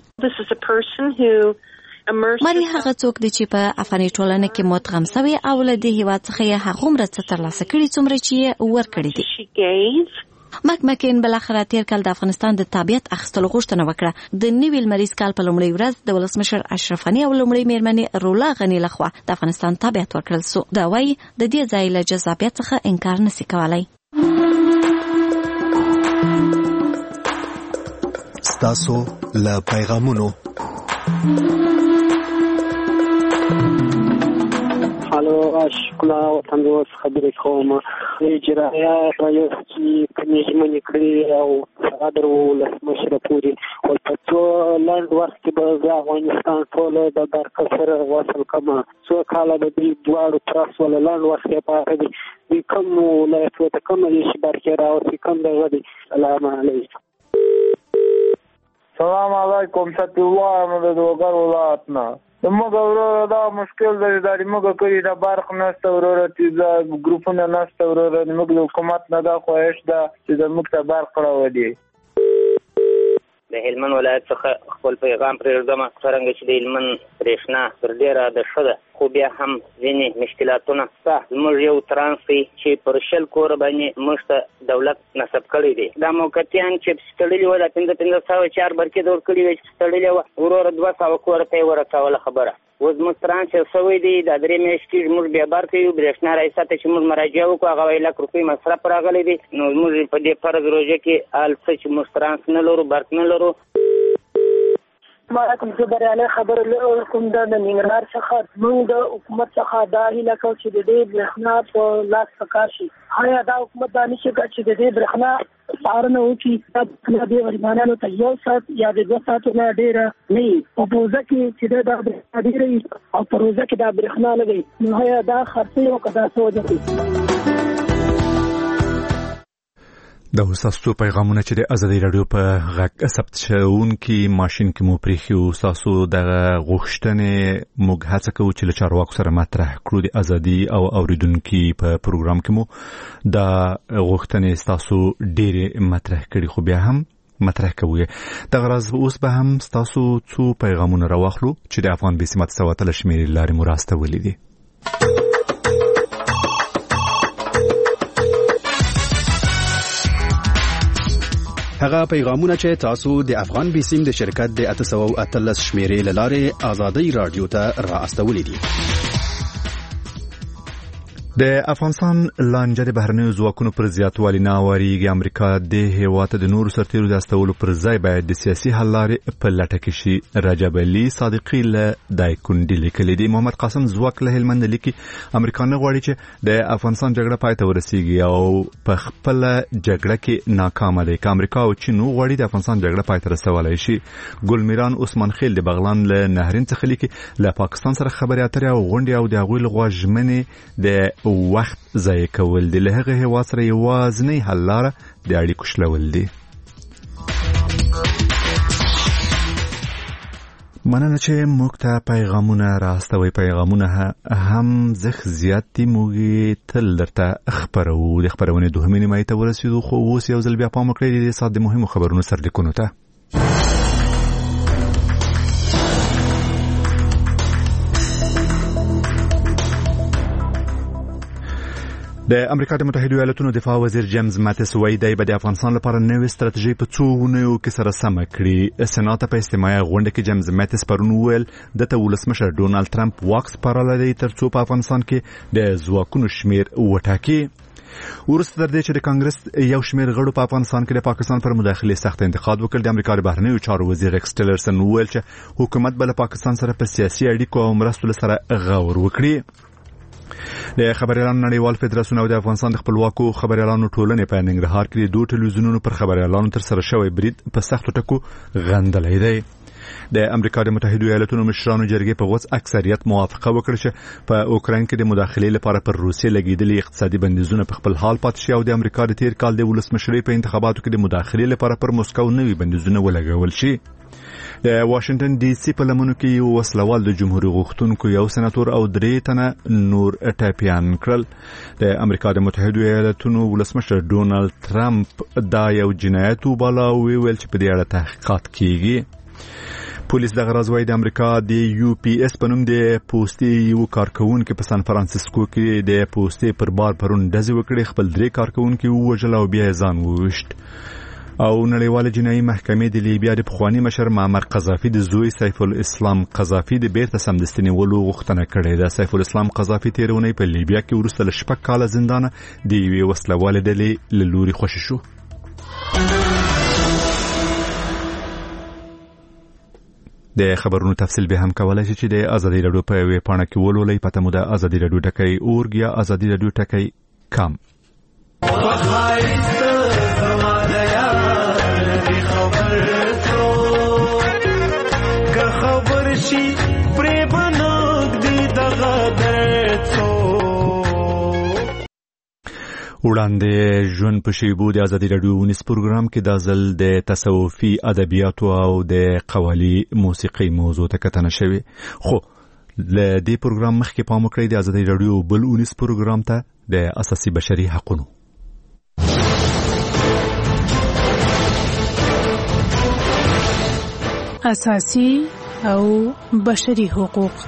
ماري هغه څوک دی چې په افغاني ټولنه کې مدغم شوی او له دې هیواد څخه یې هغومره څه ترلاسه کړي څومره چې یې ورکړي دي. مکمکین بالاخره تیر کال د افغانستان د تابعیت اخیستلو غوښتنه وکړه. د نوي لمریز کال په لومړۍ ورځ د ولسمشر اشرف غني او لومړۍ میرمنې رولا غني لخوا د افغانستان تابعیت ورکړل سو. دا وایي د دې ځای له جذابیت څخه انکار نشي کولای. ستاسو له پیغامونو الو اشکلا وطن دوست خبرې کوم. اجرایه رایو چې کومې ژمنې کړې او هغه در ولسمشر پورې او په څو لنډ وخت کې به زه افغانستان ټول د برکه سره وصل کړم. څو کاله د دوی دواړو ترڅ ولا لنډ وخت یې پاتې دي. دوی کوم ولایت ته کوم یې چې برکې راوځي کوم دغه دي. سلام علیکم. سلام علیکم. ستو الله د دوګر ولایت نه موږ وروره دا مشکل دی دا موږ کوي دا برق نشته وروره چې دا ګروپونه نشته وروره موږ د حکومت نه دا خواهش ده چې د موږ ته برق راوړي. د هلمند ولایت څخه خپل پیغام پرېږدم. څرنګه چې د هلمند برېښنا تر ډېره د ښه ده خو بیا هم ځینې مشکلاتونه شته. زموږ یو ترانس دی چې پر شل کوره باندې موږ ته دولت نصب کړی دی. دا موقتیان چې تړلي وه دا پنځه پنځه سوه چار برقې دور کړي وې چې تړلې وه وروره دوه سوه کوره ته یې ورسوله خبره. اوس زموږ ترانس یو سوی دی دا درې میاشتې زموږ بیا برق یو برېښنا رئیس ته چې موږ مراجعه وکړو هغه وایي لک روپۍ مصرف راغلی دی. نو زموږ په دې فرض روژه کې حال څه چې موږ ترانس نه لرو برق نه لرو. ما کوم چې بریالي خبر کوم د ننګرهار څخه موږ د حکومت څخه دا هیله کوو چې د دې برېښنا په لاس پکار شي. آیا دا حکومت دا نشي کولی چې د دې برېښنا څارنه وکړي دا دې غریبانو ته یو ساعت یا د دوه ساعتو نه ډېره نه وي. په پروژه کې چې دا برېښنا ډېره وي او په روژه کې دا برېښنا نه وي نو آیا دا خرڅوي او که دا څه وجه کوي. دا تاسو پیغامونه چې د ازادي رادیو په غږ ثبت شوونکي ماشين کې مو پریخي تاسو د غوښتنې موږ هڅه کوو چې له چارواکو سره مطرح کړو د ازادي او اوریدونکو په پروګرام کې مو دا غوښتنې تاسو ډېر مطرح کړي خو بیا هم مطرح کوي. د غرض اوس به هم تاسو څو پیغامونه راوخلو چې د افغان بسمت سواتل شمیرې لارې مراسته ولیدي. هغه پیغامونه چې تاسو د افغان بیسیم د شرکت د اته سوه او اتلس شمیرې لاره آزادۍ رادیو ته را استولې دي. د افغانستان لانجه د بهرنیو ځواکونو پر زیاتوالي نه واریږي. امریکا د هیواد د نورو سرتیرو د استولو پر ځای باید د سیاسي حل لارې په لټه کې شي. رجب علي صادقي له دایکندي لیکلي دي. محمد قاسم ځواک له هلمند لیکي امریکا نه غواړي چې د افغانستان جګړه پای ته ورسیږي او په خپل جګړه کې ناکامه ده. امریکا او چین غواړي د افغانستان جګړه پای ته رسولای شي. ګلمیران عثمان خیل د بغلان له نهرین څخه لیکي له پاکستان سره خبرې اترې او غونډې او د هغوی لغوا ژمنې د وخت ضایع کول دي. له هغه هیواد سره یوازینی حل لاره د اړیکو شلول دي. مننه چې موږ ته پیغامونه راستوي. پیغامونه هم زخ زیات دي. موږ تل درته خبرو د خبرونه دوه نیمه ته ورسېدو خو اوس یو ځل بیا پام وکړئ د ساده مهمو خبرونو سرلیکونو ته. د امریکا د متحده ایالاتونو دفاع وزیر جیمز ماتس وایي دی به د افغانستان لپاره نوې ستراتیژي په څو ونیو کې سره سم کړي. سېنات په اجتماعي غونډه کې جیمز ماتس پرون وویل د ولسمشر ډونالد ټرمپ واک سپارلی دی ترڅو په افغانستان کې د ځواکونو شمیر وټاکي. ورسته تر دې چې د کانګرس یو شمیر غړو په افغانستان کې د پاکستان پر مداخلې سخت انتقاد وکړ. د امریکا د بهرنیو چارو وزیر ایکس ټیلرسن وویل چې حکومت به له پاکستان سره په سیاسي اړیکو او مرستو سره غور وکړي. د خبريالانو نړیوال فدراسیون او د افغانستان د خپلواکو خبريالانو ټولنې په ننګرهار کې د دوه ټلویزیونونو پر خبريالانو تر سره شوی برید په سختو ټکو غندلې دی. د امریکا د متحده ایالاتونو مشرانو جرګې په غوڅ اکثریت موافقه وکړه چې په اوکراین کې د مداخلې لپاره پر روسیې لګیدلي اقتصادي بندیزونه په خپل حال پاتې شي او د امریکا د تیر کال د ولسمشرۍ په انتخاباتو کې د مداخلې لپاره پر مسکو نوي بندیزونه ولګول شي. د واشنگټن ډي سي په لمنو کې یو وسلوال د جمهوریت غوښتونکو یو سناتور او درې تنه نور ټاپیان کړل. د امریکا د متحده ایالاتونو ولسمشر ډونالد ټرمپ دا یو جنایت وباله او ویل چې په دې اړه تحقیقات کیږي. پولیس د غرضوي د امریکا د یو پی اس په نوم د پوسټي یو کارکونکو په سان فرانسیسکو کې د پوسټي پر بار پرون دزې وکړي. خپل درې کارکونکو وژل او بیا ځان ووشت. او نړیواله جنایي محکمې د لیبیا د پخوانی مشر معمر قذافي د زوی سیف الاسلام قذافي د بیرته سمدستي نیولو غوښتنه کړې ده. سیف الاسلام قذافي تیرونی په لیبیا کې ورسته له شپږ کاله زندان د یوې وسلوالې ډلې له لوري خوشی شو. د خبرونو تفصیل به هم کولای شي چې د ازادي رادیو په ویب پاڼه کې ولولئ. پته مو د ازادي رادیو ټکی اورګ یا ازادي رادیو ټکی کام. وړاندې ژوند په شیبو د ازادي رادیو ونیس پروګرام کې د ځل د تصوفي ادبیاتو او د قوالی موسیقي موضوع ته کتنه شوی. خو ل دې پروګرام مخکې پام وکړئ د ازادي رادیو بل ونیس پروګرام ته د اساسي بشري حقوقو اساسي او بشري حقوق.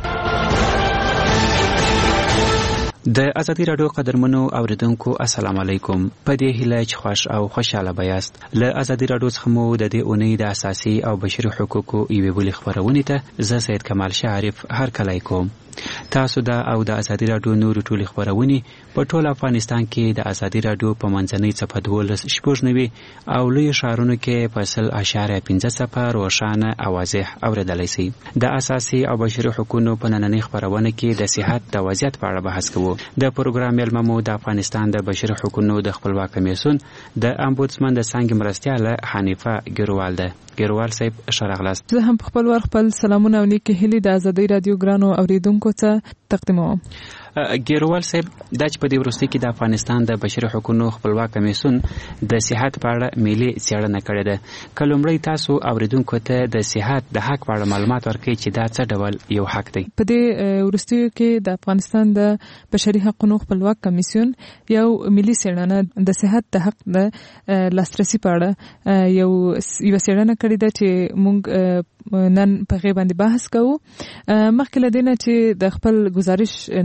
د ازادي رادیو قدرمنو اوریدونکو السلام علیکم. په دې هیله چې خوش او خوشاله بیاست. له ازادي رادیو څخه مو د دې اونۍ د اساسي او بشري حقوقو یوې بلې خبرونه ته زه سید کمال شعرف هر کله کوم. تاسو دا او د ازادي رادیو نور ټولې خبرونه په ټول افغانستان کې د ازادي رادیو په منځنۍ صفحه دولس شپږ نوي او لوی شهرونو کې په اصل اشاره پنځه صفر روښانه او واضح اوریدلای شئ. د اساسي او بشري حقوقو په نننۍ خبرونه کې د صحت د وضعیت په اړه بحث کوو. د پروګرام ملممو د افغانستان د بشري حقوقو د خپلواک کمیسیون د امبودسمن د څنګه مرستياله حنیفه ګروال ده. ګروال صاحب شرغلاست. زه هم خپل ور خپل سلامونه او نیکه هلي د ازادي رادیو ګرانو اوریدونکو ته تقدیموم. ګیروال صاحب د چې په دې ورستي کې د افغانستان د بشري حقوقو خپلواک کمیسیون د صحت په اړه ملي څېړنه کړې ده. کلمړی تاسو اوریدونکو ته د صحت د حق په اړه معلومات ورکړئ چې دا څه ډول یو حق دی. په دې ورستي کې د افغانستان د بشري حقوقو خپلواک کمیسیون یو ملي څېړنه د صحت د حق د لاسرسي په اړه یو یو څېړنه کړې ده چې موږ نن په غیبه باندې بحث کوو. مخکې له دې نه چې د خپل گزارش نتیجې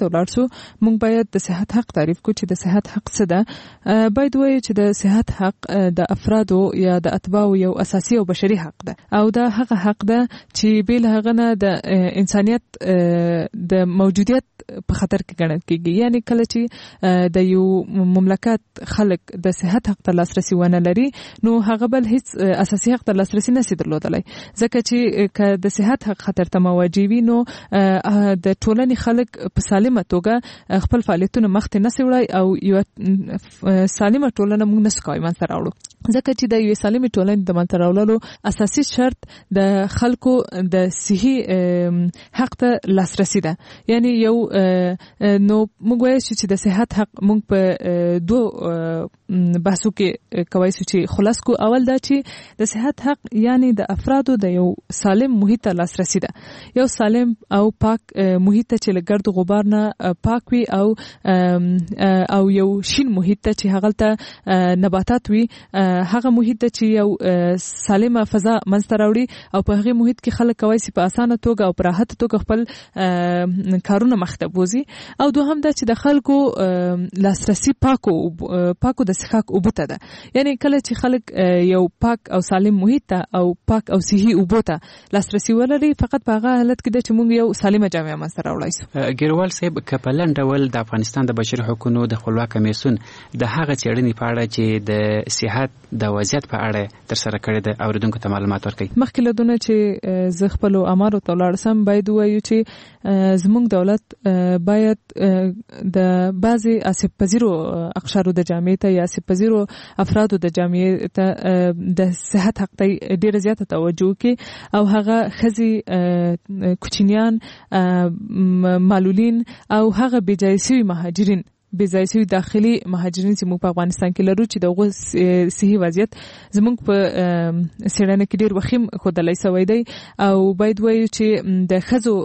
ته ولاړ شو موږ باید د صحت حق تعریف کو چې د صحت حق څه ده. باید وایو چې د صحت حق د افرادو یا د اتباعو یو اساسي او بشري حق ده او دا هغه حق ده چې بیل هغه نه د انسانيت د موجودیت په خطر کې ګڼل کېږي. یعنی کله چې د یو مملکت خلک د صحت حق ته لاسرسي ونه لري نو هغه بل هیڅ اساسي حق ته لاسرسي نشي درلودلای ځکه چې که د صحت حق خطر ته مواجه وي نو د ټولنې خلک په سالمه توګه خپل فعالیتونه مخته نشي وړای او یو سالمه ټولنه موږ نشو کولی منځ ته راوړو ځکه چې د یو سالمه ټولنې د منځ ته راوړلو اساسي شرط د خلکو د صحي حق ته لاسرسي ده. یعنی یو نو موږ وایو چې د صحت حق موږ په دوه بحثو کې کوي چې خلاص کو. اول دا چې د صحت حق یعنی د افرادو د یو سالم محیط ته لاسرسي ده، یو سالم او پاک محیط ته چې له ګرد غبار نه پاک وي او او یو شین محیط ته چې هغه ته نباتات وي، هغه محیط ته چې یو سالمه فضا منځته راوړي او په هغه محیط کې خلک کوي چې په اسانه توګه او په راحت توګه خپل کارونه مخته بوزي. او دوهم دا چې د خلکو لاسرسي پاکو پاکو د څښاک اوبو ته ده. یعنی کله چې خلک یو پاک او سالم محیط ته او پاک او صحي اوبو ته لاسرسي ولري، فقط په هغه حالت کې ده چې موږ یو سالمه جامعه منځته راوړای شو. ګیروال صاحب کپلن ډول د افغانستان د بشري حقوقو د خپلواک کمیسیون د هغه چېړنې په اړه چې د صحت د وضعیت په اړه تر سره کړې ده اوریدونکو ته معلومات ورکړي. مخکې له دونه چې زه خپل امارو ته ولاړ سم باید وایو چې زموږ دولت باید د بعضي آسیب پذیرو اقشارو د جامعې ته یا آسیب پذیرو افرادو د جامعې ته د صحت حق ته ډیره زیاته توجه وکړي او هغه ښځې، کوچنیان، معلولین او هغه بېځایه شوي مهاجرین بېځایه شوي داخلي مهاجرین چې موږ په افغانستان کې لرو چې د هغو صحي وضعیت زموږ په څېړنه کې ډېر وخیم ښودلی سوی دی او باید وایو چې د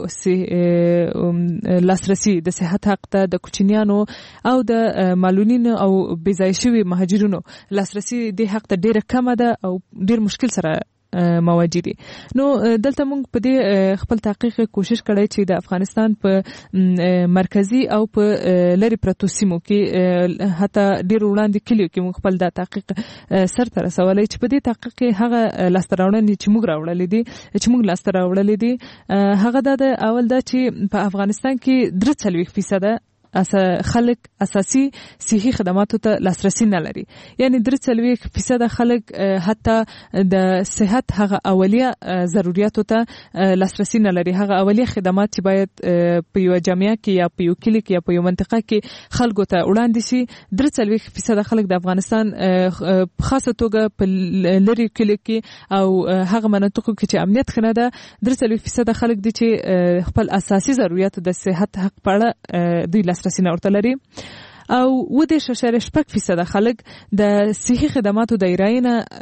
ښځو لاسرسي د صحت حق ته د کوچنیانو او د معلولینو او بېځایه شوي مهاجرینو لاسرسي دې حق ته ډېره کمه ده او ډېر مشکل سره مواجه دي. نو دلته موږ په دې خپل تحقیق کوشش کړی چې د افغانستان په مرکزی او په لری پرتو سیمو کې حتی ډیر وړاندې کلیو کې موږ خپل د تحقیق سر ته رسولای چې په دې تحقیق کې هغه لاستراوړنې چې موږ راوړلې دي چې موږ لاستراوړلې دي هغه د اول دا چې په افغانستان کې درې څلوېښت فیصد اس خلک اساسي صحي خدماتو ته لاسرسي نه لري. یعنی درې څلوېښت فیصد خلک حتی د صحت هغه اولیه ضرورتو ته لاسرسي نه لري. هغه اولیه خدمات چې باید په یو جامعه کې یا په یو کلی کې یا په یو منطقه کې خلکو ته وړاندې شي، درې څلوېښت فیصد خلک د افغانستان خاصه توګه په لری کلی کې او هغه مناطقو کې چې امنیت خنه ده، درې څلوېښت فیصد خلک دي چې خپل اساسي ضرورتو د صحت حق په اړه دوی لاسرسي نه ورته لري. او و دې ششره شپږ فیصد خلک د صحي خدماتو د ارائې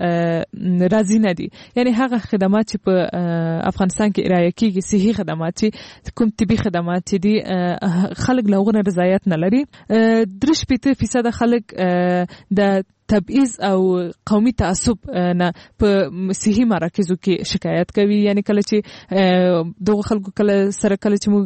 نه راضي نه دي. یعنی هغه خدمات چې په افغانستان کې ارائې کیږي، صحي خدمات چې کوم طبي خدمات چې دي خلک له هغو نه رضایت نه لري. درې شپېته فیصد خلک د تبعیض او قومي تعصب نه په صحي مراکزو کې شکایت کوي. یعنی کله چې دغه خلکو کله سره کله چې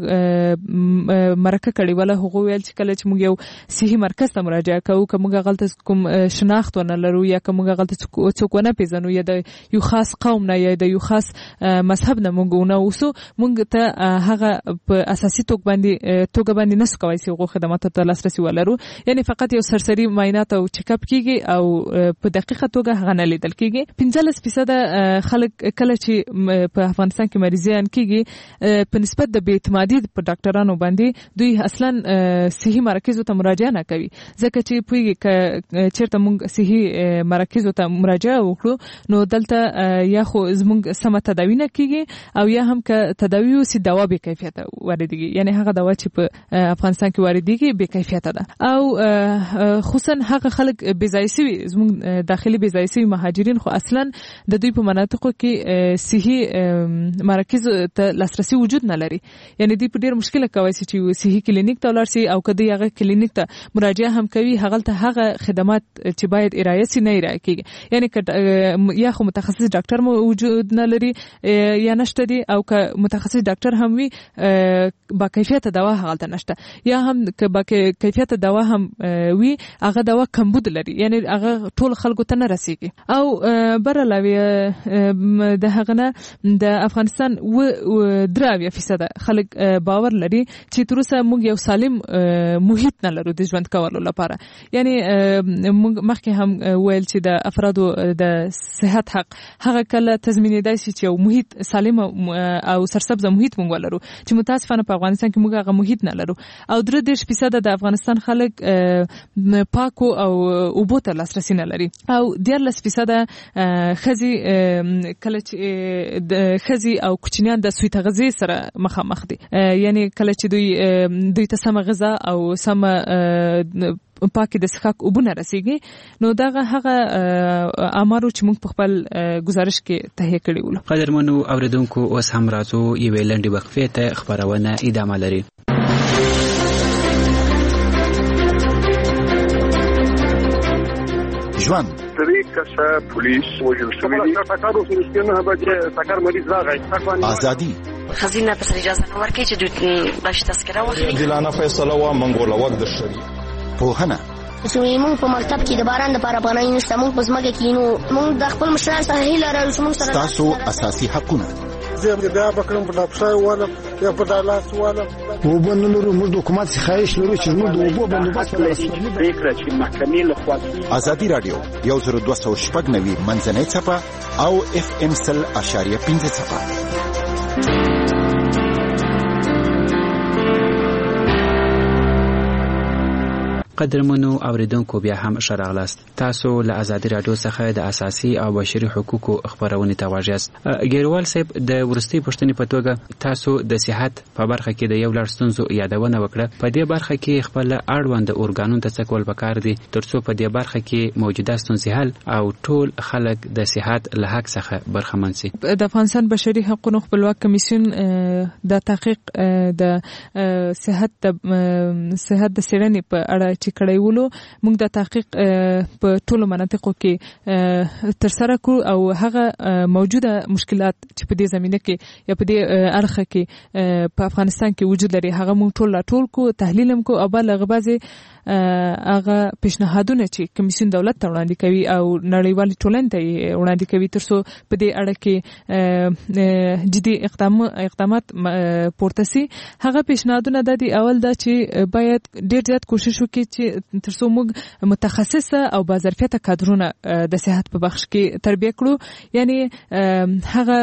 موږ مرکه کړې ولا هغه ویل چې کله چې موږ یو صحي مرکز ته مراجعه کوو که موږ غلطه کوم شناخت ونه لرو یا که موږ غلطه څوک ونه پیژنو یا د یو خاص قوم نه یا د یو خاص مذهب نه موږ ونه اوسو، موږ ته هغه په اساسي توګه باندې توګه باندې نسو کوي چې هغه خدماتو ته لاسرسي ولرو. یعنی فقط یو سرسري معاینات او چیک اپ کیږي او په دقیقه توګه هغه نه لیدل کیږي. پنځلس فیصد خلک کله چې په افغانستان کې مریضان کیږي په نسبت د بې اعتمادي په ډاکټرانو باندې دوی اصلا صحي مراکزو ته مراجعه نه کوي، ځکه چې پوهیږي ک چیرته موږ صحي مراکزو ته مراجعه وکړو نو دلته یا خو زموږ سمه تداوی نه کیږي او یا هم ک تداوی وسی دوا به کیفیت واردېږي. یعنی هغه دوا چې په افغانستان کې واردېږي به کیفیت ده او خصوصا هغه خلک بې ځایه سوي زموږ داخلي بې ځای سوي مهاجرین خو اصلا د دوی په مناطقو کې صحي مراکز ته لاسرسي وجود نه لري. یعنی دوی په ډیر مشکل کوي چې صحي کلینیک ته ولاړ شي او کدی هغه کلینیک ته مراجعه هم کوي هغه ته هغه خدمات چې باید ارائه سي نه ارائه کیږي. یعنی یا خو متخصص ډاکټر مو وجود نه لري یا نشته دي او که متخصص ډاکټر هم وي با کیفیت دوا هغه ته نشته یا هم که با کیفیت دوا هم وي هغه دوا کمبود لري یعنی هغه ټول خلکو ته نه رسیږي. او بر علاوه د هغه نه د افغانستان و دراوی فیصد خلک باور لري چې تر اوسه موږ یو سالم محیط نه لرو د ژوند کولو لپاره. یعنی موږ مخکې هم ویل چې د افرادو د صحت حق هغه کله تضمینېدای شي چې یو محیط سالم او سرسبز محیط موږ ولرو چې متاسفانه په افغانستان کې موږ هغه محیط نه لرو. او درې دېرش فیصد د افغانستان خلک پاکو او اوبو ته لاسرسي نه لري او دیارلس فیصد ښځې کله چې د ښځې او کوچنیان د سوی تغذیې سره مخامخ دي. یعنی کله چې دوی دوی ته سمه غذا او سمه پاکي د څښاک اوبه نه رسیږي نو دغه هغه امارو چې موږ په خپل گزارش کې تهیه کړی ول. قدرمنو اوریدونکو اوس هم راځو یوې لنډې وقفې ته خبرونه ادامه لري. ژوند درې کسه پولیس وژل شوي دي. ټاکارو سره نه به ټاکار مریض راغی. ازادي خزینه په اجازه نه ورکړي چې دوی باش تذکره واخلي. دلانه فیصله وا منګوله وخت د شری پوهنه چې موږ په مکتب کې د باران لپاره پناه نشته موږ په ځمکه کې نو موږ د خپل مشرانو سره هیله لرو چې موږ سره تاسو اساسي حقونه زه بیا بکرم په لاپشای والا یا په دالاس والا وبنلو موږ د حکومت څخه خواهش لرو چې موږ د اوبو بندوبست فکر چې محکمې له خوا ازادي رادیو یو زر دوه سوه شپږ نوي منځنۍ څپه او اف ام سل اشاریه پنځه څپه. قدرمنو اوریدونکو بیا هم ښه راغلاست. تاسو له ازادي راډیو څخه د اساسي او بشري حقوقو خبرونه ته واږئ. ګیروال صاحب د ورستي پښتنې په توګه تاسو د صحت په برخه کې د یو لړ ستونزو یادونه وکړه. په دې برخه کې خپل اړوند اورګانونو ته څه کول پکار دي ترڅو په دې برخه کې موجوده ستونزې حل او ټول خلک د صحت له حق څخه برخمن شي. د افغانستان بشري حقوقو خپلواک کمیسیون د تحقیق د صحت د صحت د سړنې په اړه کړی ولو موږ د تحقیق په ټولو مناطقو کې تر سره کړو او هغه موجوده مشکلات چې په دې زمینه کې یا په دې اړخ کې په افغانستان کې وجود لري هغه موږ ټول ټول کو تحلیل هم کو او بل غبازي هغه پیشنهادونه چې کمیسیون دولت ته وړاندې کوي او نړیوال ټولنې ته وړاندې کوي ترڅو په دې اړه کې جدي اقدامات پورته سي. هغه پیشنهادونه د دې اول دا چې باید ډېر زیات کوشش وکړي چې ترڅو موږ متخصصه او باظرفیته کادرونه د صحت په بخش کې تربیه کړو. یعنی هغه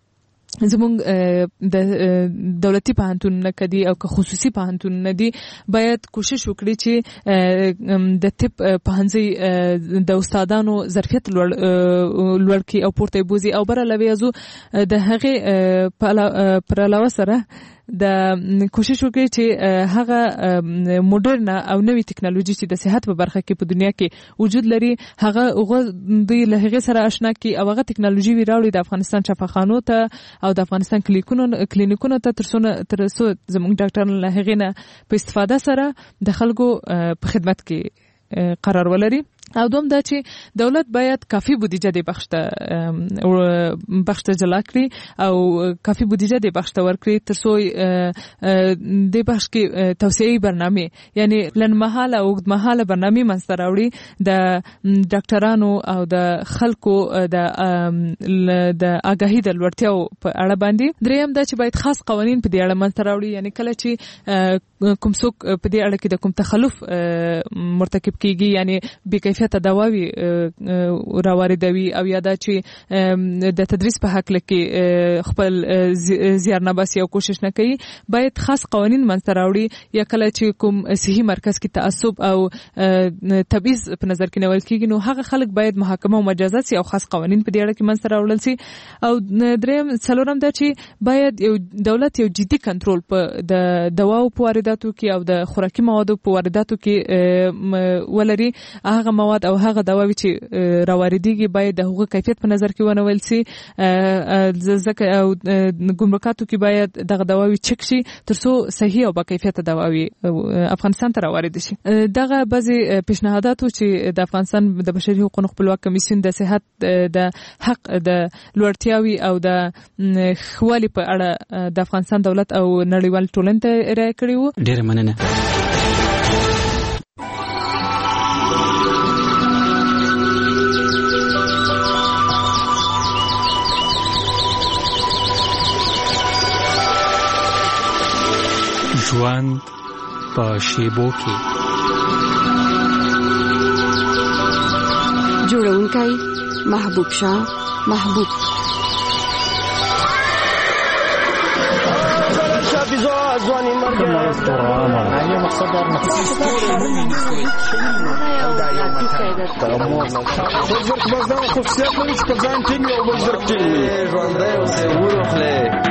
زموږ د دولتي پوهنتونونه کدي او که خصوصي پوهنتونونه دي باید کوشش وکړي چې د طب پوهنځي د استادانو ظرفیت لوړ لوړ کړي او پورته بوزي او بر علاوه ازو د هغه پر علاوه سره د کوشش وکړي چې هغه موډرن او نوې ټکنالوژي چې د صحت په برخه کې په دنیا کې وجود لري هغه هغه د لهغه سره آشنا کی او هغه ټکنالوژي وراوړي د افغانستان شفاخانو ته او د افغانستان کلینیکونو کلینیکونو ته ترڅو ترڅو زموږ ډاکټر لهغه نه په استفاده سره د خلکو په خدمت کې قرار ولري. او دوم دا چې دولت باید کافي بودیجه د بخښته بخښته جلا کړي او کافي بودیجه د بخښته ورکړي ترڅو د بخښ کې توسعه برنامه یعنی لنمحاله او اوږدمحاله برنامه منځته راوړي د ډاکټرانو او د خلکو د د آگاهی د لوړتیاو په اړه باندې. دریم دا چې باید خاص قوانين په دې اړه منځته راوړي یعنی کله چې کوم څوک په دې اړه کې د کوم تخلف مرتکب کیږي یعنی بې کیفیت دواوی راوړي او یا دا چې د تدریس په حق لکه خپل زیار نه باسي او کوشش نه کوي باید خاص قوانين منځته راوړي یا کله چې کوم صحي مرکز کې تعصب او تبعیض په نظر کې نیول کیږي نو هغه خلک باید محاکمه او مجازات سي او خاص قوانين په دې اړه کې منځته راوړل سي. او دریم څلورم دا چې باید یو دولت یو جدي کنټرول په د دواو په وارداتو کې او د خوراکي موادو په وارداتو کې ولري. هغه مواد او هغه دواوی چې راوړديږي باید د حقوق کیفیت په نظر کې ونول شي ځکه او ګمرکاتو کې باید دغه دواوی چک شي ترڅو صحیح او با کیفیت دواوی افغانستان ته راوړد شي. دغه بعضی پیشنهادات چې د افغانستان د بشري حقوقو خپلواک کمیسیون د صحت د حق د لوړتیاوي او د خوالي په اړه د افغانستان دولت او نړیوال ټولنې ته رائے کړی وو. ډېر مننه. ژوند په شیبو کې جوړونکی محبوب شاه محبوب ځواني مرګ نه مقصد دا نه دا یو مطلب بس دا خصوصیت لري چې په ځان کې یو بل ځکه ژوندۍ اوسې ورخله.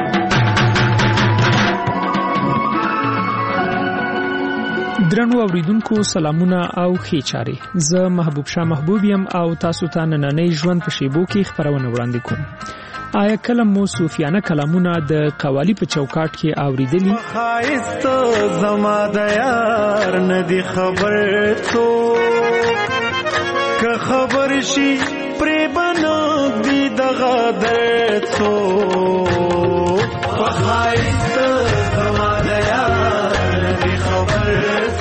درنو اوریدونکو سلامونه او ښې چارې. زه محبوب شاه محبوب یم او تاسو ته نننۍ ژوند په شیبو کې خبرونه وړاندې کوم. آیا کله مو صوفیانه کلامونه د قوالی په چوکاټ کې اوریدلی؟ خایست زما د یار ندی خبر تو که خبر شي پرې بنو دی دغه در تو خایست زما د یار ندی خبر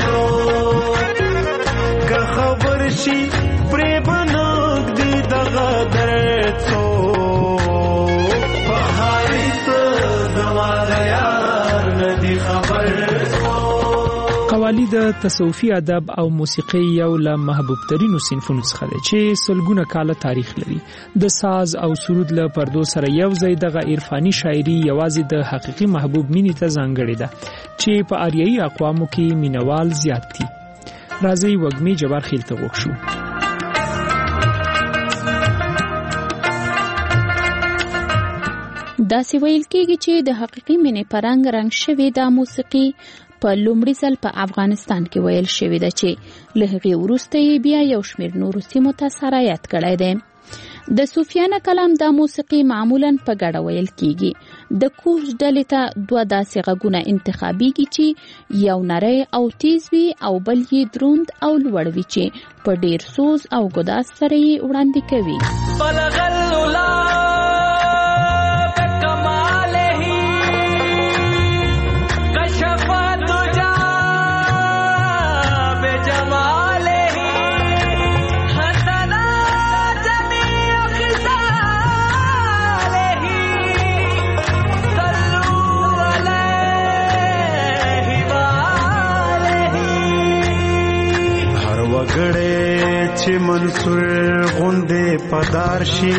خبر شي پرې بنوک دی دغه درڅو په خایست زما د یار ندی خبر. قوالی د تصوفي ادب او موسیقي یو له محبوب ترینو صنفونو څخه دی چې سلګونه کاله تاریخ لري. د ساز او سرود له پردو سره یو ځای دغه عرفاني شاعري یوازې د حقيقي محبوب مینې ته ځانګړې ده چې په آریایي اقوامو کې مینوال زیات دي. راځي وګمي جوار خیل ته وښو. دا سی ویل کېږي چې د حقيقي مینې پرنګ رنگ شوی د موسیقي په لومړي ځل په افغانستان کې ویل شوی دی چې له هغې وروسته بیا یو شمېر نورو سیمو ته سرایت کړی دی. د صوفیانه کلام د موسیقي معمولاً په ګډه ویل کیږي. د کوچ ډلې ته دوه داسې غږونه انتخابیږي چې یو نری او تیز وي او بل یې دروند او لوړ وي چې په ډیر سوز او ګداز سره یې وړاندې کوي. وګړې چې منصور غوندې پدار شي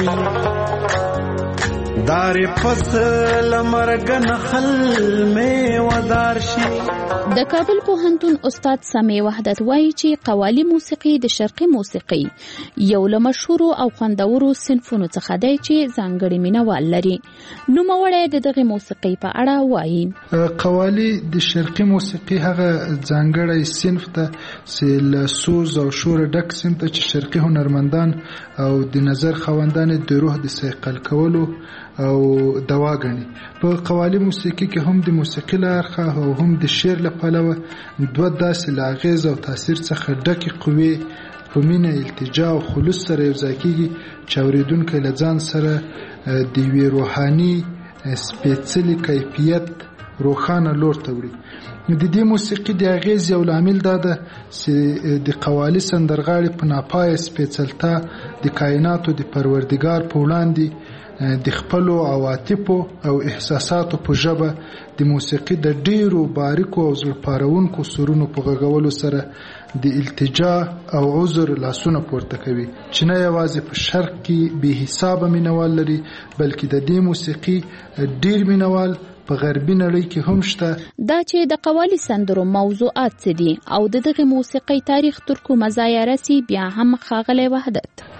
دار فصل مرګ نخل مې ودار شي. د کابل پوهنتون استاد سمیع وحدت وایي چې قوالی موسیقي د شرقي موسیقي یو له مشهورو او خوندورو صنفونو څخه دی چې ځانګړي مینوال لري. نوموړی د دغه موسیقي په اړه وایي قوالی د شرقي موسیقي هغه ځانګړی صنف ته چې له سوز او شور ډک صنف ته چې شرقي هنرمندان او د نظر خواندان د روح د صیقل کولو او دوا غني. په قوالی موسیقي کې هم د موسیقي لارخه او هم د شعر له پلوه دوه داسې لاغیز او تاثیر څخه ډکې قوې په مینه التجا او خلوص سره یو ځای کېږي چې اورېدونکی له ځان سره د یوې روحاني سپېڅلي کیفیت روښانه لور ته وړي. د دې موسیقي د اغیز یو لامل دا ده چې د قوالی سندرغاړي په ناپایه سپېڅلتا د کائناتو د پروردګار په وړاندې د خپلو عواطفو او احساساتو په ژبه د موسیقي د ډیرو باریکو او زړه پارونکو سرونو په غږولو سره د التجا او عذر لاسونه پورته کوي چې نه یوازې په شرق کې به حساب مینوال لري بلکې د دې موسیقي ډیر مینوال په غربي نړۍ کې هم شته. دا چې د قوالی سندرو موضوعات څه دي او د دغه موسیقي تاریخ ترکو مزایرسي بیا هم ښاغلی وحدت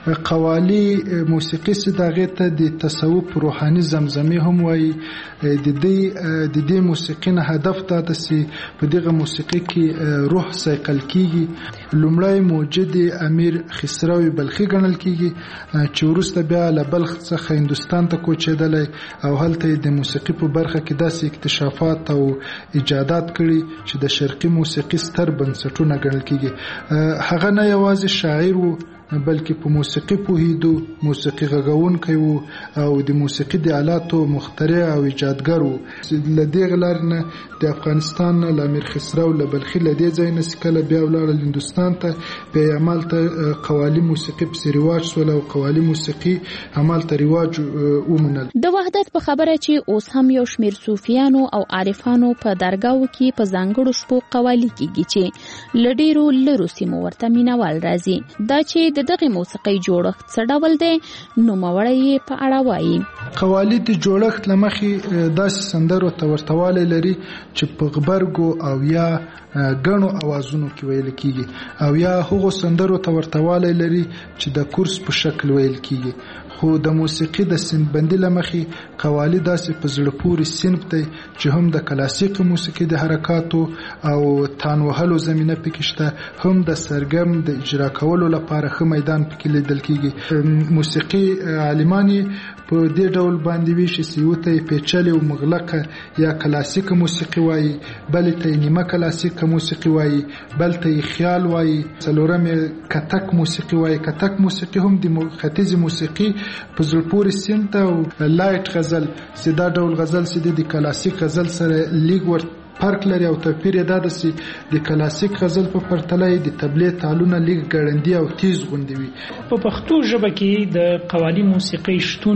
قوالی موسیقي صداغه ته د تصوف روحاني زمزمه هم وایي. د دې د دې موسیقي نه هدف دا ده چې په دغه موسیقي کې روح سیقل کیږي. لومړی موجد امیر خسرو بلخي ګڼل کیږي چې وروسته بیا له بلخ څخه هندوستان ته کوچېدلی او هلته د موسیقي په برخه کې داسې اکتشافات او ایجادات کړي چې د شرقي موسیقي ستر بنسټونه ګڼل کیږي. هغه نه یوازې شاعر وو بلکې په موسیقي پوهیدو، موسیقي غږونکی وو او د موسیقي د آلاتو مخترع او ایجادګر وو. له دې لارې نه د افغانستان نه له امیر خسرو له بلخي له دې ځای نه چې کله بیا ولاړل هندوستان ته، بیا یې همالته قوالي موسیقي پسې رواج شول او قوالي موسیقي همالته رواج ومنل. د وحدت په خبره چې اوس هم یو شمېر صوفیانو او عارفانو په درګاوو کې په ځانګړو شپو قوالي کېږي چې له ډېرو لرو سیمو ورته مینوال راځي. دا چې د دغه موسیقي جوړښت څه ډول دی نوموړی یې په اړه وایي. قوالی د جوړښت له مخې داسې سندرو ته ورتوالی لري چې په غبرګو او یا ګڼو اوازونو کې ویل کیږي او یا هغو سندرو ته ورتوالی لري چې د کورس په شکل ویل کیږي. خو د موسیقي د سنبندي له مخې قوالی داسې په زړه پورې صنف دی چې هم د کلاسیک موسیقي د حرکاتو او تان وهلو زمینه پکې شته، هم د سرګرم د اجرا کولو لپاره ښه میدان پکې لیدل کیږي. موسیقي عالمان په دې ډول باندې ویشي چې یو ته پیچلې او مغلقه یا کلاسیک موسیقي وایي، بل ته نیمه کلاسیک موسیقي وایي، بل ته خیال وایي، څلورم کتک موسیقي وایي. کتک موسیقي هم د ختیځ موسیقي په زړه پورې سمت او لایټ غزل چې دا ډول غزل چې د کلاسیک غزل سره لیګ ور فرق لري او توپیر یې دا ده چې د کلاسیک غزل په پرتله د تبلې تالونه لیګ ګړندي او تیز غوندې وي. په پښتو ژبه کې د قوالی موسیقي شتون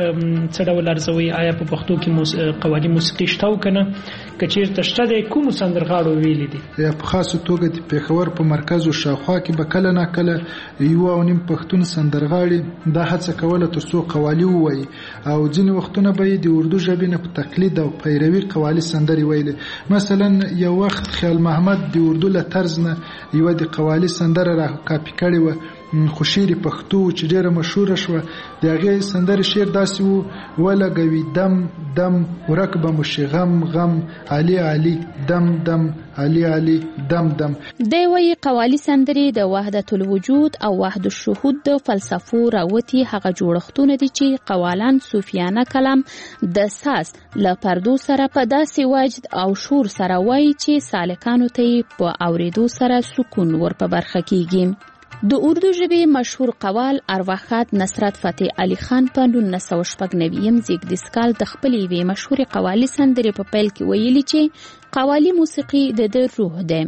څه ډول ارزوي؟ آیا په پښتو کې قوالی موسیقي شته او کنه؟ که چیرته شته د کومو سندرغاړو ویلي دي؟ په خاصه توګه د پېښور په مرکز او شاوخوا کې به کله نه کله یو او نیم پښتون سندرغاړي دا هڅه کوله تر څو قوالی ووایي او ځینې وختونه به یې د اردو ژبې نه په تقلید او پیروي قوالی سندرې ویلې. مثلا یو وخت خیال محمد د اردو له طرز نه یو د قوالی سندره را کاپی کړې وه، خو شعر پښتو چې ډیره مشهوره شوه. د هغې سندرې شعر داسې و: ولګوي دم دم ورک به مو شي غم غم علي علي دم دم علي علي دم دم. دی وایي قوالی سندرې د وحدت الوجود او وحد الشهود د فلسفو راوتي هغه جوړښتونه دي چې قوالان صوفیانه کلام د ساز له پردو سره په داسې وجد او شور سره وایي چې سالکانو ته په اوریدو سره سکون ور په برخه کیږي. د اردو ژبې مشهور قوال ارواښاد نصرت فتح علي خان په نولس سوه شپږ نوي زیږدیز کال د خپلې یوې مشهورې قوالي سندرې په پیل کې ویلي چې قوالی موسیقي د ده روح ده.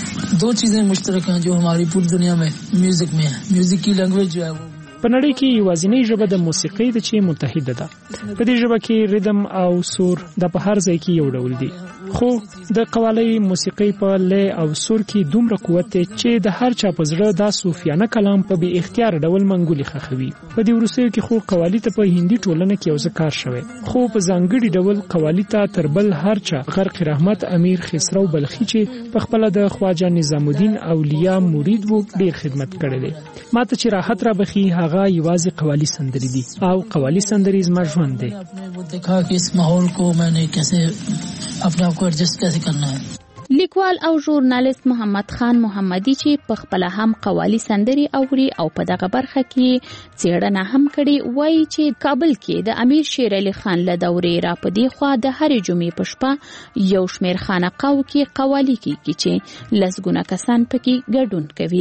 دو چیزیں مشترک ہیں جو ہماری پوری دنیا میں میوزک میں ہیں. میوزک کی لینگویج جو ہے وہ په نړۍ کې یوازینۍ ژبه د موسیقۍ ده چې متحده ده. په دې ژبه کې ریدم او سور د په هر ځای کې یو ډول دي، خو د قوالی موسیقۍ په لې او سور کې دومره قوت دی چې د هر چا په زړه دا صوفیانه کلام په بې اختیار ډول منګولې خښوي. په دې وروستیو کې خو قوالی ته په هندي ټولنه کې یو څه کار شوی، خو په ځانګړي ډول قوالی ته تر بل هر چا غرق رحمت امیر خسرو بلخي چې په خپله د خواجه نظام الدین اولیا مرید وو ډېر خدمت کړی دی. ماته چې راحت را بخي هغه یوازې قوالی سندرې دي او قوالی سندرې زما ژوند دی. دیکھا کہ اس ماحول کو میں نے کیسے اپنے آپ کو ایڈجسٹ کیسے کرنا ہے. لیکوال او ژورنالیست محمد خان محمدي چې په خپل هم قوالی سندرې اوري او په دغه برخه کې څېړنه هم کړې، وایي چې کابل کې د امیر شیر علي خان له دورې را په دې خوا د هرې جمعې په شپه یو شمېر خانقاو کې قوالی کېږي چې لسګونه کسان پکې ګډون کوي.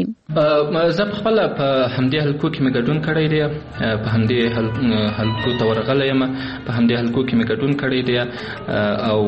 زه په خپله په همدې حلقو کې مې ګډون کړی دی، په همدې حلقو ته ورغلی یم، په همدې حلقو کې مې ګډون کړی دی او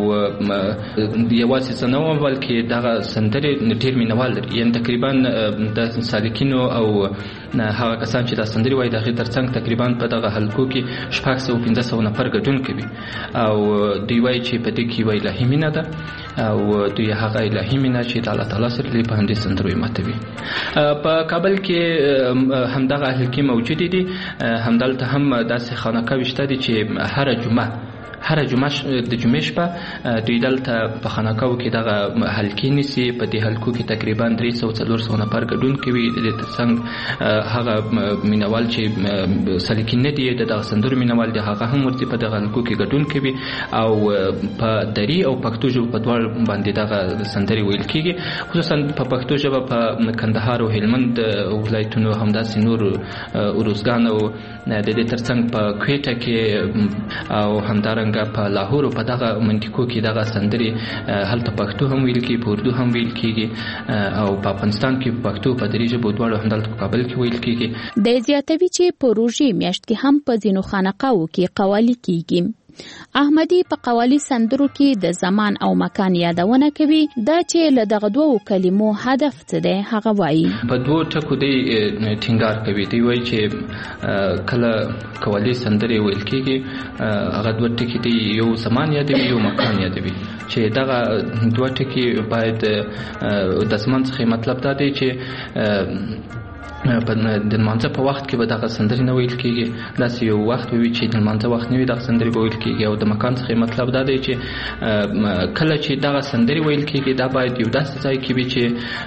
یوازې زه نه وم بلکې دغه سندرې ډېر مینوال لري، یعنې تقریبا د سالکینو او هغه کسان چې دا سندرې وایي د هغې تر څنګ تقریبا په دغه حلقو کې شپږ سوه پنځه سوه نفر ګډون کوي او دوی وایي چې په دې کې یوه الهي مینه ده او دوی هغه الهي مینه چې د الله تعالی سره لري په همدې سندرو یې ماتوي. په کابل کې همدغه حلقې موجودې دي، همدلته هم داسې خانقاوې شته دي چې هره جمعه هر جمعه د جمعې شپه دوی دلته په خانقاو کې دغه حلقې نیسي. په دې حلقو کې تقریبا درې سوه څلور سوه نفر ګډون کوي. د ترڅنګ هغه مینوال چې سلیقین نه دي د دغه سندرو مینوال دي هغه هم ورته په دغه حلقو کې ګډون کوي او په دری او پښتو ژبه په دواړو باندې دغه سندرې ویل کیږي. خصوصا په پښتو ژبه په کندهار او هلمند ولایتونو همداسې نور اروزګان او د دې ترڅنګ په کویټه کې او همدارنګه په لاهور او په دغه منطقو کې دغه سندرې هلته پښتو هم ویل کیږي، په اردو هم ویل کیږي او په افغانستان کې پښتو په درې ژبو دواړو همدلته په کابل کې ویل کیږي. د زیاتوي چې په روژې میاشت کې هم په ځینو خانقاو کې قوالی کیږي. احمدی په قوالی سندرو کې د زمان او مکان یادونه کوي. دا چې له دغه دوو کلمو هدف څه دی هغه وایي. په دوو ټکو دی ټینګار کوي. دی وایي چې کله قوالی سندرې ویل کېږي هغه دوه ټکي دي، یو زمان یادوي یو مکان یادوي. چې دغه دوه ټکي باید د زمان څخه مطلب دا دی چې په د لمانځه په وخت کې به دغه سندرې نه ویل کېږي. داسې یو وخت وي چې د لمانځه وخت نه وي دغه سندرې به ویل کېږي. او د مکان څخه مطلب دا دی چې کله چې دغه سندرې ویل کېږي دا باید یو داسې ځای کې وي چې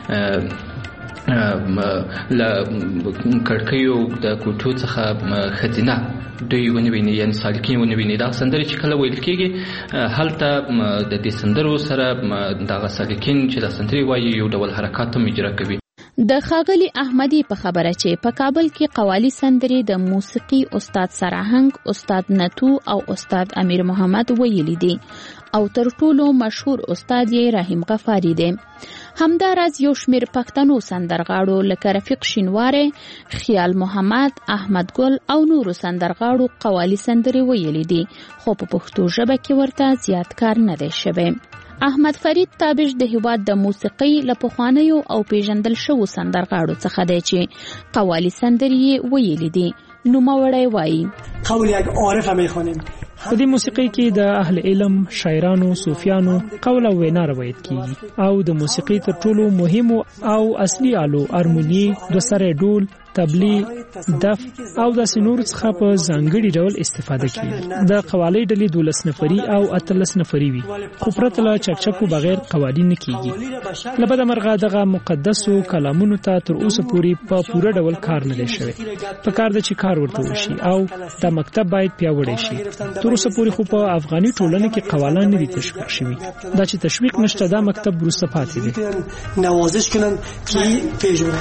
له کړکیو د کوټو څخه ښځینه دوی ونه ویني، یعنې سالکین ونه ویني. دغه سندرې چې کله ویل کېږي هلته د دې سندرو سره دغه سالکین چې د سندرې وایي یو ډول حرکات هم اجرا کوي. د ښاغلي احمدی په خبره چې په کابل کې قوالی سندرې د موسیقي استاد سراهنګ، استاد نتو او استاد امیر محمد ویلي دي او تر ټولو مشهور استاد یې رحیم غفاری دی. همداراز یو شمیر پښتنو سندرغاړو لکه رفیق شینواری، خیال محمد، احمد ګل او نورو سندرغاړو قوالی سندرې ویلي دي، خو په پښتو ژبه کې ورته زیات کار نه دی شوی. احمد فرید تابش د هیواد د موسیقۍ له پخوانیو او پیژندل شوو سندرغاړو څخه دی چې قوالی سندرې ویلي دي. نوموړی وایي قول یک عارف هم میخوانیم. په دې موسیقۍ کې د اهل علم، شاعرانو، صوفیانو قول او وینا روایت کیږي او د موسیقۍ تر ټولو مهمو او اصلي آلو هارموني، دوسری ډول، تبلی، دف او داسې نور څخه په ځانګړي ډول استفاده کیږي. د قوالی ډلې دولس نفري او اتلس نفري وي، خو پرته له چکچکو بغیر قوالی نه کیږي. له بده مرغه دغه مقدسو کلامونو ته تر اوسه پورې په پوره ډول کار نه دی شوی. په کار ده چې کار ورته وشي او دا مکتب باید پیاوړی شي. تر اوسه پورې خو په افغاني ټولنه کې قوالان نه دي تشویق شوي. دا چې تشویق نشته دا مکتب وروسته پاتې دی. نوازش کنن کی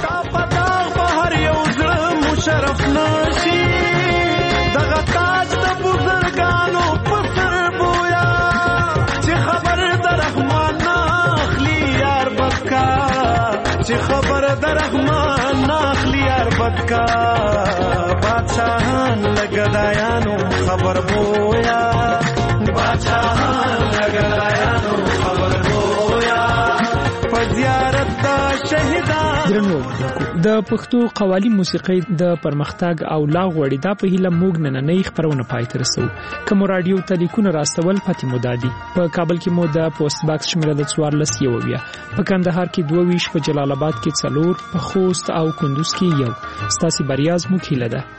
پیژنه مشرف نشي دغه تاج د بزرګانو په سر بویا چې خبر د رحمان ناخلی یار بدکا چې خبر د رحمان ناخلی یار بدکا بادشاہان لګدایانو خبر بویا بادشاہان لګدایانو خبر بویا په زیارت د شهیدان. د پښتو قوالی موسیقۍ د پرمختګ او لا غوړې دا په هیله موږ نننۍ خبرونه پای ته رسو. کوم رادیو ټلیفون راستول پاتې مودادي په کابل کې مو د پوسټ باکس شمیره د څوارلس یو ویا، په کندهار کې دوه ویش، په جلال آباد کې څلور، په خوست او کندوز کې یو. ستاسو بریا زموږ هیله ده.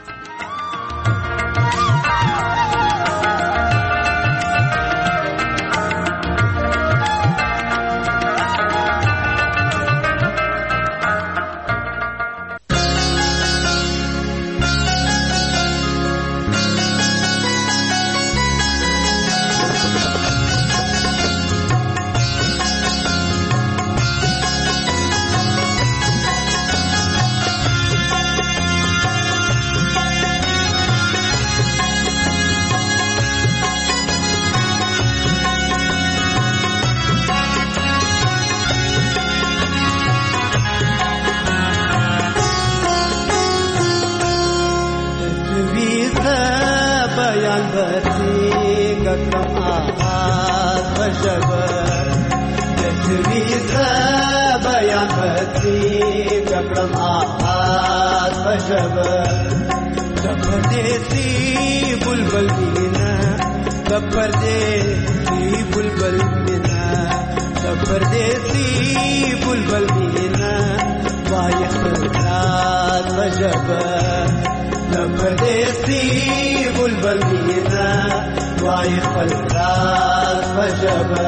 وای خپل راز په ژبه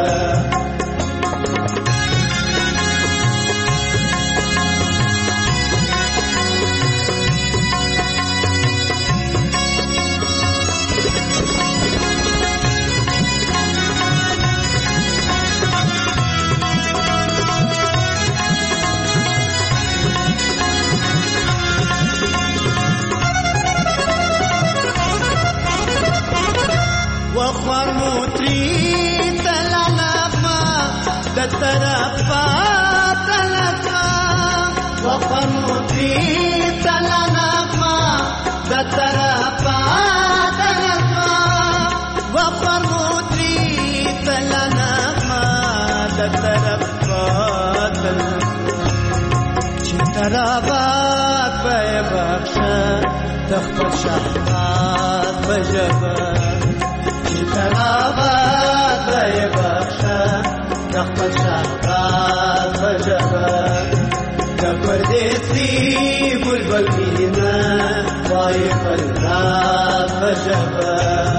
وخوار موتری تلانقما د طرفا تلقما وخوار موتری تلانقما د طرفا تلقما وخوار موتری تلانقما د طرفا تلقما چې ترابات به بخشه تخبر شهبات بجبه ترابات بای بخشا نخبر شهبات بجبا کفر دیسی بلبل مینا بای فلات بجبا